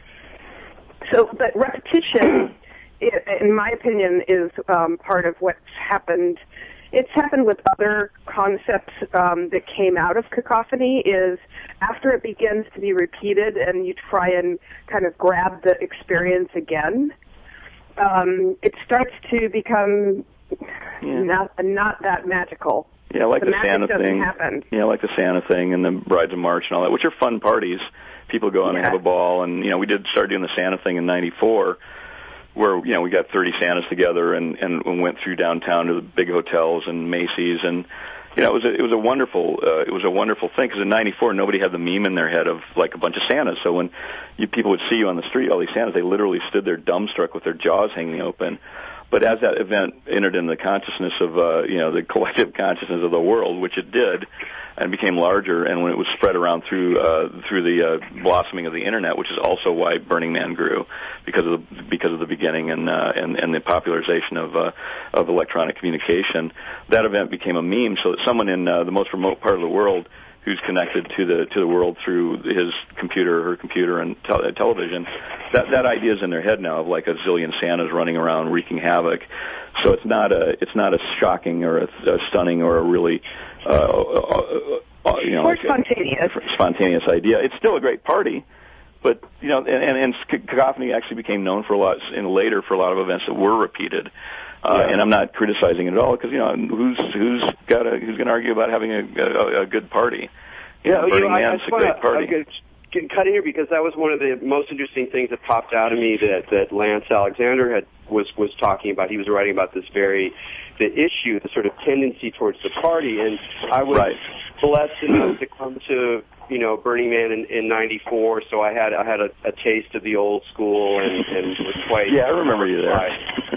So, but repetition, in my opinion, is um, part of what's happened. It's happened with other concepts um, that came out of Cacophony, is after it begins to be repeated and you try and kind of grab the experience again, um, it starts to become yeah. not not that magical. Yeah, like the, the magic Santa doesn't thing. Happen. Yeah, like the Santa thing and the Brides of March and all that, which are fun parties. People go and yeah. have a ball, and you know, we did start doing the Santa thing in ninety-four. Where, you know, we got thirty Santas together and, and went through downtown to the big hotels and Macy's, and you know, it was a, it was a wonderful uh, it was a wonderful thing, because in ninety-four nobody had the meme in their head of like a bunch of Santas. So when you, people would see you on the street, all these Santas, they literally stood there dumbstruck with their jaws hanging open. But as that event entered in the consciousness of uh, you know the collective consciousness of the world, which it did, and became larger, and when it was spread around through uh, through the uh, blossoming of the internet, which is also why Burning Man grew, because of the, because of the beginning and uh, and and the popularization of uh, of electronic communication, that event became a meme. So that someone in uh, the most remote part of the world who's connected to the to the world through his computer, her computer, and te- television. That that idea is in their head now of like a zillion Santas running around wreaking havoc. So it's not a it's not a shocking or a, a stunning or a really uh, uh, uh, you know or like spontaneous a spontaneous idea. It's still a great party. But you know, and, and, and Cacophony actually became known for a lot, and later for a lot of events that were repeated. Uh, yeah. And I'm not criticizing it at all because you know who's who's got a, who's going to argue about having a, a, a good party? You yeah, know, you Burning know, I, Man's I a great party. I'm get cut in here because that was one of the most interesting things that popped out of me that that Lance Alexander had was was talking about. He was writing about this very the issue, the sort of tendency towards the party, and I was right. blessed enough to come to you know Burning Man in, in ninety-four, so I had I had a, a taste of the old school and, and was quite yeah I remember you there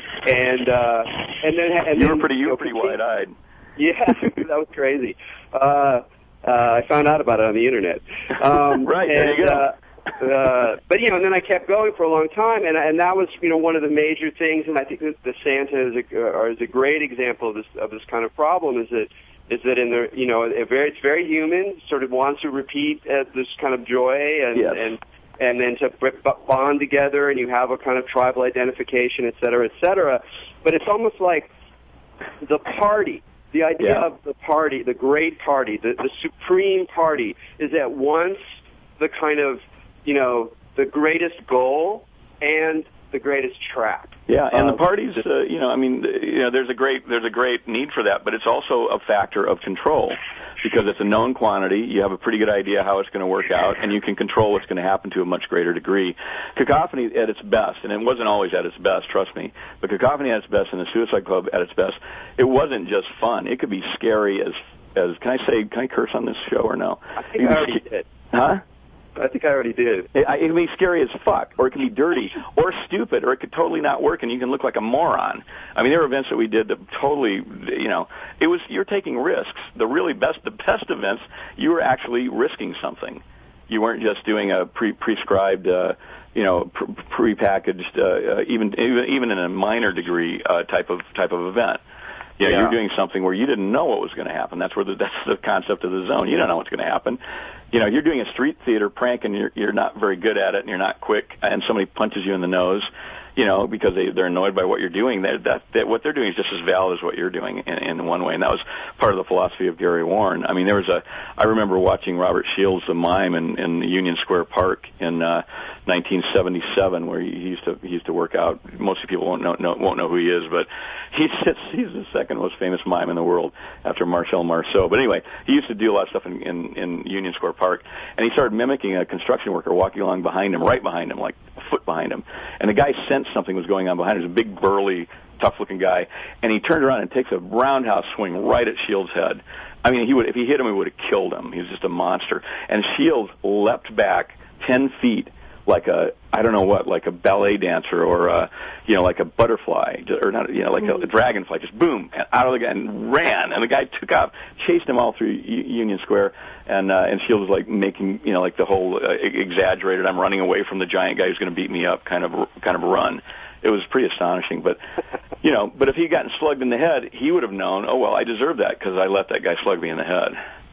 and uh, and then and you then, were pretty you were know, pretty wide eyed. Yeah, that was crazy. Uh, uh, I found out about it on the internet. Um, right and, there you go. Uh, uh, but you know, and then I kept going for a long time, and and that was you know one of the major things. And I think that the Santa is a, uh, is a great example of this of this kind of problem. Is that is that in the you know a very it's very human, sort of wants to repeat uh, this kind of joy and yes. and and then to b- bond together, and you have a kind of tribal identification, et cetera, et cetera. But it's almost like the party. The idea yeah. of the party, the great party, the, the supreme party, is at once the kind of, you know, the greatest goal and the greatest trap. Yeah, and um, the parties, uh, you know, I mean, you know, there's a great there's a great need for that, but it's also a factor of control because it's a known quantity. You have a pretty good idea how it's going to work out, and you can control what's going to happen to a much greater degree. Cacophony at its best, and it wasn't always at its best, trust me, but Cacophony at its best and the Suicide Club at its best, it wasn't just fun. It could be scary as, as can I say, can I curse on this show or no? I think I already did. Huh? I think I already did. It, it can be scary as fuck, or it can be dirty, or stupid, or it could totally not work, and you can look like a moron. I mean, there were events that we did that totally, you know, it was you're taking risks. The really best, the best events, you were actually risking something. You weren't just doing a pre prescribed, uh, you know, pre prepackaged, uh, even even even in a minor degree uh, type of type of event. Yeah, yeah, you're doing something where you didn't know what was going to happen. That's where the, that's the concept of the zone. You don't know what's going to happen. You know, you're doing a street theater prank and you're you're not very good at it and you're not quick and somebody punches you in the nose, you know, because they they're annoyed by what you're doing. That that, that what they're doing is just as valid as what you're doing in, in one way. And that was part of the philosophy of Gary Warren. I mean, there was a I remember watching Robert Shields, the mime, in, in Union Square Park in uh, nineteen seventy-seven, where he used to he used to work out. Most people won't know, know won't know who he is, but he's he's the second most famous mime in the world after Marcel Marceau. But anyway, he used to do a lot of stuff in, in, in Union Square Park, and he started mimicking a construction worker walking along behind him, right behind him, like a foot behind him. And the guy sensed something was going on behind him. He was a big, burly, tough-looking guy, and he turned around and takes a roundhouse swing right at Shields' head. I mean, he would if he hit him, he would have killed him. He was just a monster. And Shields leapt back ten feet like a I don't know what, like a ballet dancer or a, you know, like a butterfly or not, you know, like a, a dragonfly. Just boom, and out of the guy and ran, and the guy took off, chased him all through U- Union Square, and uh, and Shields was like making, you know, like the whole uh, exaggerated, I'm running away from the giant guy who's going to beat me up kind of kind of run. It was pretty astonishing, but you know, but if he'd gotten slugged in the head, he would have known. Oh well, I deserve that because I let that guy slug me in the head.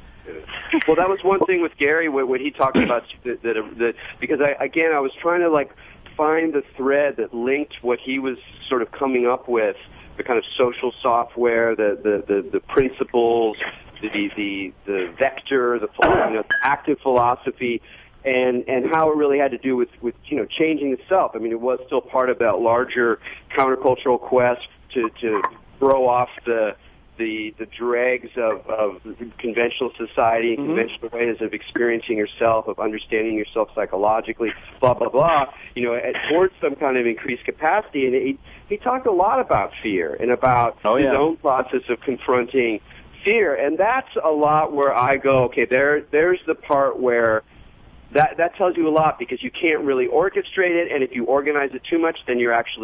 Well, that was one thing with Gary when, when he talked about that, that, that because I again I was trying to like find the thread that linked what he was sort of coming up with, the kind of social software, the the the, the principles, the the the vector, the you know, active philosophy, and and how it really had to do with with you know changing itself. I mean, it was still part of that larger countercultural quest to to throw off the the the dregs of, of conventional society, mm-hmm. conventional ways of experiencing yourself, of understanding yourself psychologically, blah, blah, blah, you know, at, towards some kind of increased capacity. And he, he talked a lot about fear and about oh, yeah. his own process of confronting fear. And that's a lot where I go, okay, there there's the part where that, that tells you a lot because you can't really orchestrate it, and if you organize it too much, then you're actually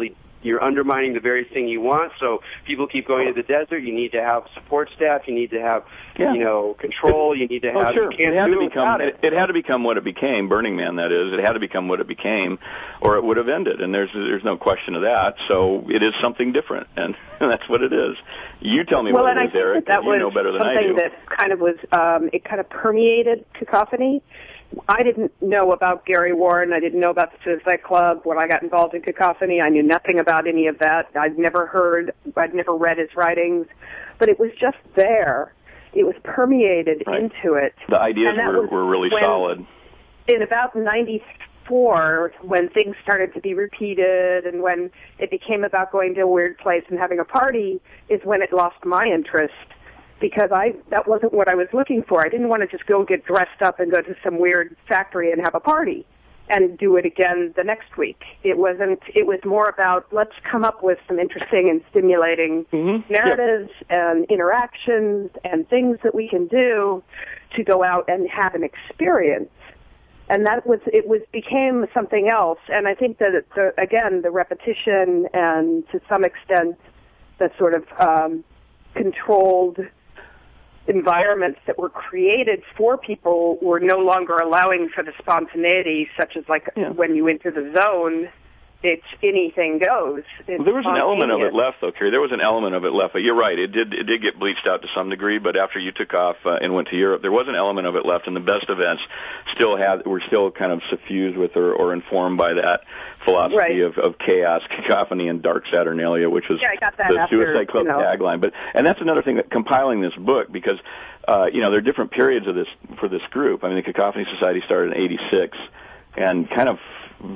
you're undermining the very thing you want. So people keep going to the desert. You need to have support staff. You need to have, yeah. you know, control. You need to have. Oh, sure. You can't it had do to become. It, it had to become what it became. Burning Man, that is. It had to become what it became, or it would have ended. And there's there's no question of that. So it is something different, and that's what it is. You tell me well, what and it is, I Eric. That, that you was know better than I do. Something that kind of was. Um, it kind of permeated Cacophony. I didn't know about Gary Warren. I didn't know about the Suicide Club. When I got involved in Cacophony, I knew nothing about any of that. I'd never heard, I'd never read his writings, but it was just there. It was permeated right. into it. The ideas were, were really when, solid. In about ninety-four, when things started to be repeated and when it became about going to a weird place and having a party, is when it lost my interest. Because I that wasn't what I was looking for. I didn't want to just go get dressed up and go to some weird factory and have a party and do it again the next week. It wasn't. It was more about let's come up with some interesting and stimulating mm-hmm. narratives yeah. and interactions and things that we can do to go out and have an experience. And that was it. Was became something else. And I think that the, again the repetition and to some extent the sort of um, controlled environments that were created for people were no longer allowing for the spontaneity, such as like yeah. when you enter the zone, it's anything goes. It's well, there was an element of it left, though, Carrie. There was an element of it left. But you're right. It did it did get bleached out to some degree. But after you took off uh, and went to Europe, there was an element of it left, and the best events still had were still kind of suffused with or, or informed by that philosophy right. of, of chaos, cacophony, and dark Saturnalia, which was yeah, I got that the after, Suicide Club you know. tagline. But and that's another thing that compiling this book because uh, you know there are different periods of this for this group. I mean, the Cacophony Society started in eighty-six, and kind of.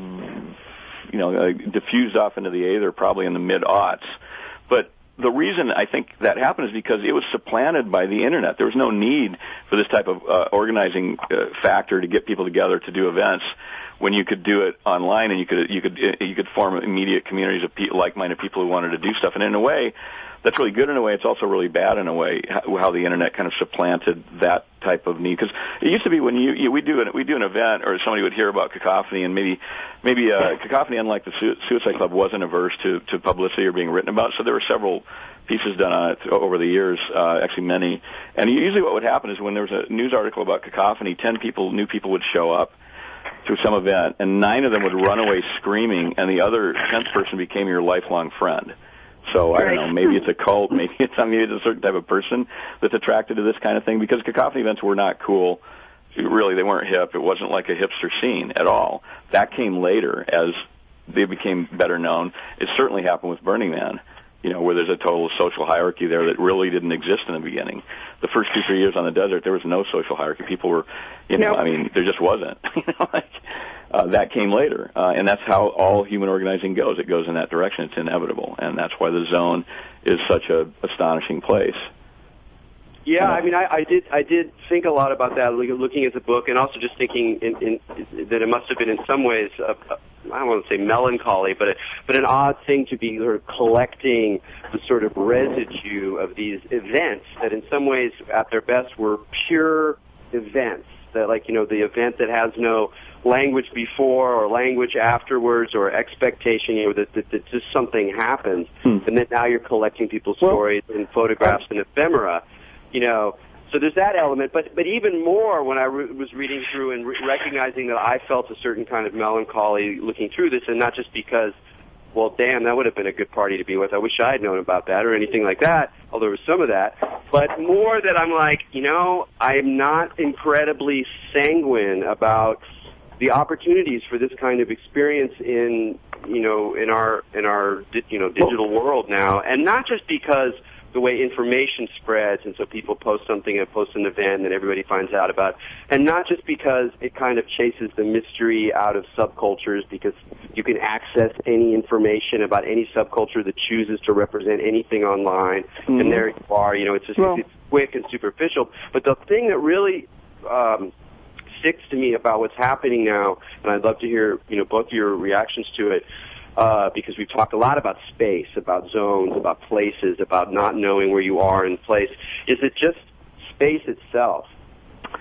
you know, uh, diffused off into the aether probably in the mid-aughts. But the reason I think that happened is because it was supplanted by the Internet. There was no need for this type of uh, organizing uh, factor to get people together to do events when you could do it online and you could you could you could form immediate communities of pe- like-minded people who wanted to do stuff. And in a way, that's really good in a way. It's also really bad in a way how, how the Internet kind of supplanted that type of need. Because it used to be when you, you we do an, we do an event or somebody would hear about Cacophony and maybe maybe uh, Cacophony, unlike the Su- Suicide Club, wasn't averse to, to publicity or being written about. So there were several pieces done on it over the years, uh, actually many. And usually what would happen is when there was a news article about Cacophony, ten people, new people would show up to some event, and nine of them would run away screaming, and the other tenth person became your lifelong friend. So, I don't know, maybe it's a cult, maybe it's, I mean, it's a certain type of person that's attracted to this kind of thing, because Cacophony events were not cool. Really, they weren't hip. It wasn't like a hipster scene at all. That came later as they became better known. It certainly happened with Burning Man, you know, where there's a total social hierarchy there that really didn't exist in the beginning. The first two, three years on the desert, there was no social hierarchy. People were, you know, nope. I mean, there just wasn't. You know, like, uh, that came later, uh, and that's how all human organizing goes. It goes in that direction. It's inevitable, and that's why the zone is such a astonishing place. Yeah, I mean, I, I did. I did think a lot about that, looking at the book, and also just thinking in, in, that it must have been, in some ways, a, a, I don't want to say melancholy, but a, but an odd thing to be sort of collecting the sort of residue of these events that, in some ways, at their best, were pure events. That, like, you know, the event that has no language before or language afterwards or expectation, you know, that, that, that just something happens, hmm. and then now you're collecting people's well, stories and photographs and ephemera. You know, so there's that element, but but even more when I re- was reading through and re- recognizing that I felt a certain kind of melancholy looking through this, and not just because, well, damn, that would have been a good party to be with. I wish I had known about that or anything like that, although there was some of that. But more that I'm like, you know, I'm not incredibly sanguine about the opportunities for this kind of experience in, you know, in our in our you know digital world now, and not just because the way information spreads, and so people post something and post an event and everybody finds out about it. And not just because it kind of chases the mystery out of subcultures, because you can access any information about any subculture that chooses to represent anything online, mm-hmm. and there you are, you know, it's just well, it's quick and superficial. But the thing that really um, sticks to me about what's happening now, and I'd love to hear, you know, both your reactions to it, Uh, because we've talked a lot about space, about zones, about places, about not knowing where you are in place. Is it just space itself?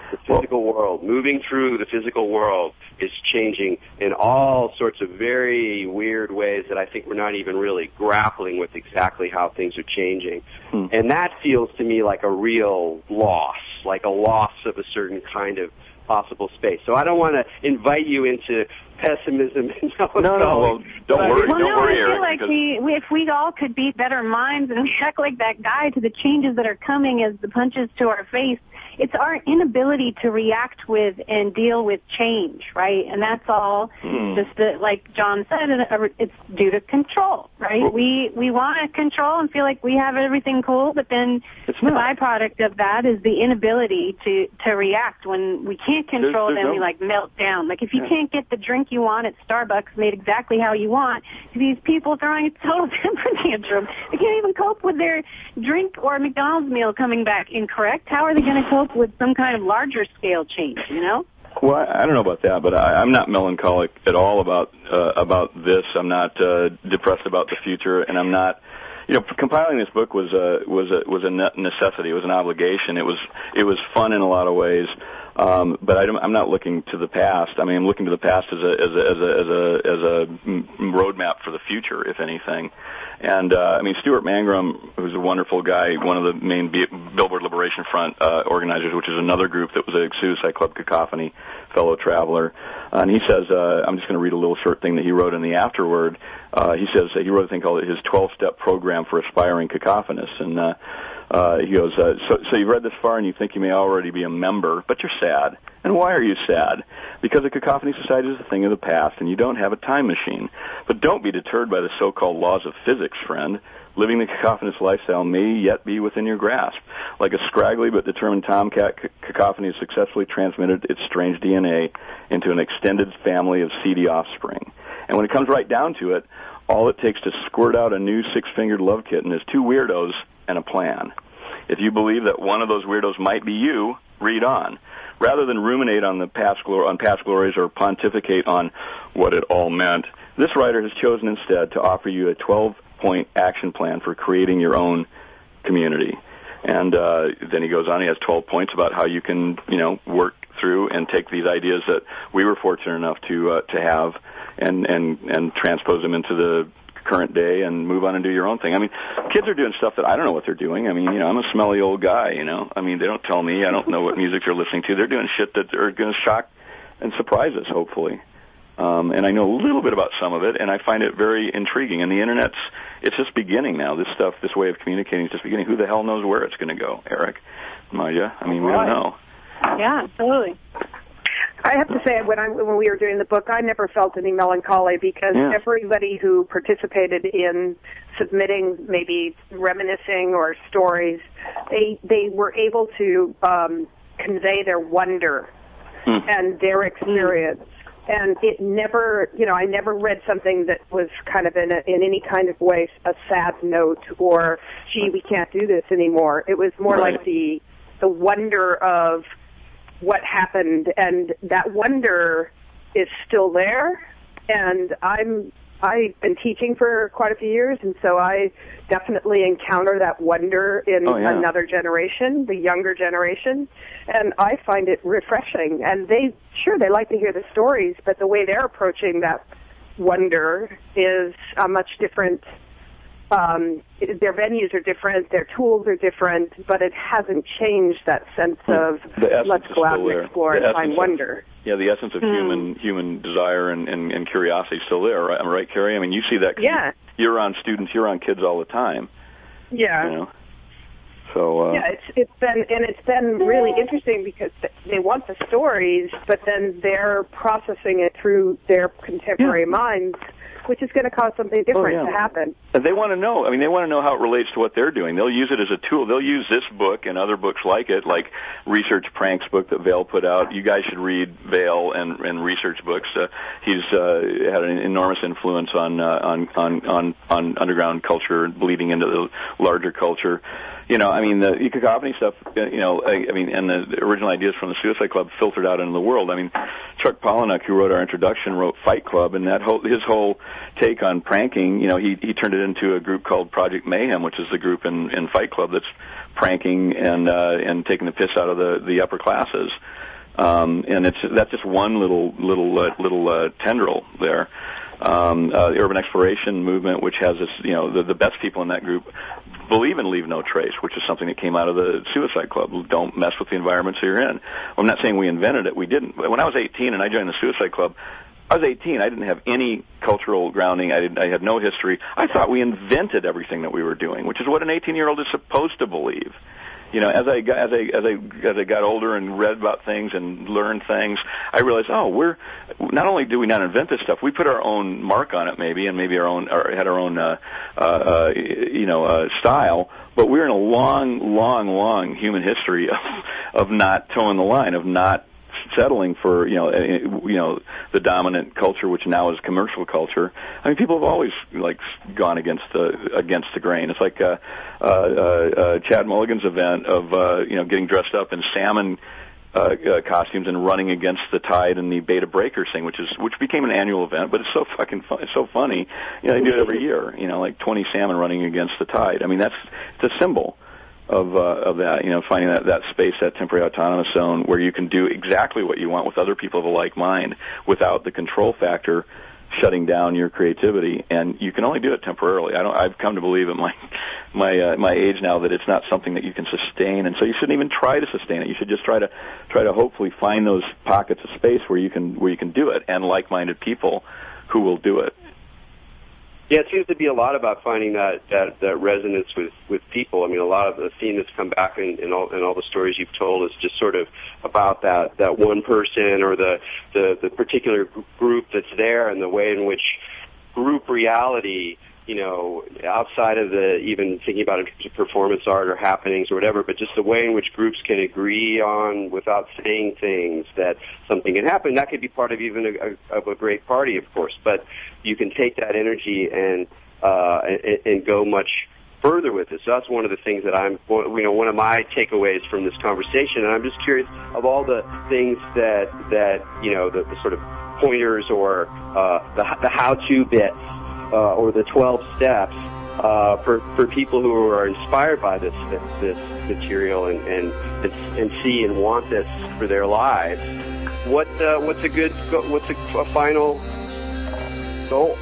The physical world, moving through the physical world, is changing in all sorts of very weird ways that I think we're not even really grappling with exactly how things are changing. Hmm. And that feels to me like a real loss, like a loss of a certain kind of possible space. So I don't want to invite you into pessimism. no, no, no. Well, don't but, worry. Well, don't no, worry, I feel Eric, like we, we, if we all could be better minds and react like that guy to the changes that are coming as the punches to our face, it's our inability to react with and deal with change, right? And that's all mm. just the, like John said, it's due to control, right? Well, we we want to control and feel like we have everything cool, but then the byproduct of that is the inability to, to react. When we can't control, there's, there's then no... we like melt down. Like if you yeah. can't get the drink you want at Starbucks made exactly how you want, these people throwing a total temper tantrum, they can't even cope with their drink or McDonald's meal coming back incorrect. How are they going to cope with some kind of larger scale change, you know? Well, I, I don't know about that, but I, I'm not melancholic at all about uh, about this. I'm not uh, depressed about the future, and I'm not. You know, compiling this book was a was a was a necessity. It was an obligation. It was it was fun in a lot of ways, um, but I don't, I'm not looking to the past. I mean, I'm looking to the past as a as a as a as a, as a roadmap for the future, if anything. And uh, I mean, Stuart Mangrum, who's a wonderful guy, one of the main B- Billboard Liberation Front uh, organizers, which is another group that was a Suicide Club Cacophony fellow traveler. Uh, and he says, uh, I'm just going to read a little short thing that he wrote in the afterword. Uh, he says uh, he wrote a thing called his twelve-step program for aspiring cacophonists. And uh, uh, he goes, uh, so, so you've read this far and you think you may already be a member, but you're sad. And why are you sad? Because the Cacophony Society is a thing of the past, and you don't have a time machine. But don't be deterred by the so-called laws of physics, friend. Living the cacophonous lifestyle may yet be within your grasp. Like a scraggly but determined tomcat, c- Cacophony has successfully transmitted its strange D N A into an extended family of seedy offspring. And when it comes right down to it, all it takes to squirt out a new six-fingered love kitten is two weirdos and a plan. If you believe that one of those weirdos might be you, read on. Rather than ruminate on the past glor- on past glories or pontificate on what it all meant, this writer has chosen instead to offer you a twelve-point action plan for creating your own community. And uh, then he goes on, he has twelve points about how you can, you know, work through and take these ideas that we were fortunate enough to uh, to have and, and, and transpose them into the current day and move on and do your own thing. I mean, kids are doing stuff that I don't know what they're doing. I mean, you know, I'm a smelly old guy, you know. I mean, they don't tell me. I don't know what music they're listening to. They're doing shit that are going to shock and surprise us, hopefully. Um, and I know a little bit about some of it, and I find it very intriguing. And the Internet's, it's just beginning now. This stuff, this way of communicating is just beginning. Who the hell knows where it's going to go, Eric? Maya? I mean, we don't know. Yeah, absolutely. I have to say, when I when we were doing the book, I never felt any melancholy because yeah. everybody who participated in submitting, maybe reminiscing or stories, they they were able to um, convey their wonder mm. and their experience. And it never, you know, I never read something that was kind of in a, in any kind of way a sad note or, gee, we can't do this anymore. It was more right. like the the wonder of what happened, and that wonder is still there. And I'm I've been teaching for quite a few years, and so I definitely encounter that wonder in oh, yeah. another generation, the younger generation, and I find it refreshing. And they, sure, they like to hear the stories, but the way they're approaching that wonder is a much different. Um, their venues are different, their tools are different, but it hasn't changed that sense of let's go out and explore and find wonder. Yeah, the essence of mm. human human desire and, and, and curiosity is still there, right? Am I right, Carrie? I mean, you see that. Yeah. You're around students, you're around kids all the time. Yeah. You know? So. Uh, yeah, it's it's been and it's been really interesting because they want the stories, but then they're processing it through their contemporary yeah. minds, which is going to cause something different oh, yeah. to happen. And they want to know. I mean, they want to know how it relates to what they're doing. They'll use it as a tool. They'll use this book and other books like it, like Research Pranks book that Vail put out. You guys should read Vail and, and research books. Uh, he's uh, had an enormous influence on, uh, on on on on underground culture, bleeding into the larger culture. You know, I mean, the cacophony stuff, you know, I, I mean, and the original ideas from the Suicide Club filtered out into the world. I mean, Chuck Palahniuk, who wrote our introduction, wrote Fight Club, and that whole his whole take on pranking, you know, he he turned it into a group called Project Mayhem, which is the group in, in Fight Club that's pranking and uh, and taking the piss out of the the upper classes. Um, and it's that's just one little little uh, little uh, tendril there. Um, uh, the urban exploration movement, which has this, you know, the, the best people in that group believe in leave no trace, which is something that came out of the Suicide Club. Don't mess with the environments that you're in. I'm not saying we invented it. We didn't. When I was eighteen and I joined the Suicide Club, I was eighteen. I didn't have any cultural grounding. I, didn't, I had no history. I thought we invented everything that we were doing, which is what an eighteen-year-old is supposed to believe. You know, as I got, as I as I as I got older and read about things and learned things, I realized, oh, we're not only do we not invent this stuff, we put our own mark on it, maybe, and maybe our own or had our own uh, uh, uh, you know uh, style. But we're in a long, long, long human history of of not towing the line, of not settling for, you know, you know, the dominant culture, which now is commercial culture. I mean, people have always like gone against the against the grain. It's like uh, uh, uh, Chad Mulligan's event of uh, you know getting dressed up in salmon uh, uh, costumes and running against the tide in the Beta Breakers thing, which is which became an annual event. But it's so fucking fun, it's so funny. You know, they do it every year. You know, like twenty salmon running against the tide. I mean, that's it's a symbol of uh, of that, you know, finding that, that space, that temporary autonomous zone where you can do exactly what you want with other people of a like mind without the control factor shutting down your creativity. And you can only do it temporarily. I don't. I've come to believe at my my uh, my age now that it's not something that you can sustain, and so you shouldn't even try to sustain it. You should just try to try to hopefully find those pockets of space where you can where you can do it, and like-minded people who will do it. Yeah, it seems to be a lot about finding that, that, that resonance with, with people. I mean, a lot of the theme that's come back in, in all in all the stories you've told is just sort of about that, that one person or the, the, the particular group that's there, and the way in which group reality, you know, outside of the even thinking about it, performance art or happenings or whatever, but just the way in which groups can agree on without saying things that something can happen. That could be part of even a, a, of a great party, of course, but you can take that energy and uh, and, and go much further with it. So that's one of the things that I'm, you know, one of my takeaways from this conversation. And I'm just curious, of all the things that that you know, the, the sort of pointers or uh, the, the how-to bits. Uh, or the twelve steps uh, for for people who are inspired by this this, this material and, and and see and want this for their lives. What uh, what's a good what's a, a final goal?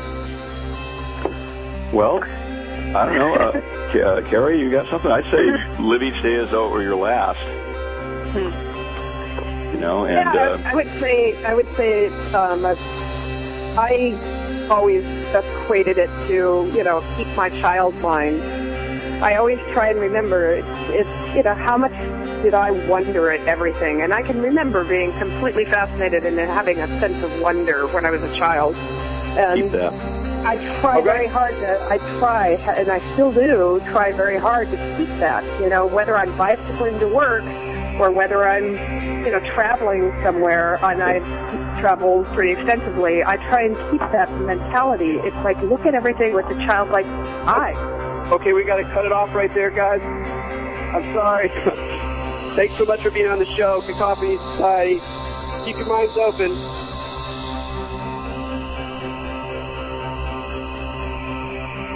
Well, I don't know, uh, uh, Carrie, you got something? I'd say live each day as though it were your last. Hmm. You know, and yeah, uh, I would say I would say um, I. always equated it to, you know, keep my child mind. I always try and remember, it's, it's, you know, how much did I wonder at everything? And I can remember being completely fascinated and having a sense of wonder when I was a child. And keep that. I try okay. very hard to, I try, and I still do, try very hard to keep that, you know, whether I'm bicycling to work or whether I'm, you know, traveling somewhere, and I travel pretty extensively, I try and keep that mentality. It's like, look at everything with a childlike eye. Okay, we got to cut it off right there, guys. I'm sorry. Thanks so much for being on the show, Cacophony Society. Keep your minds open.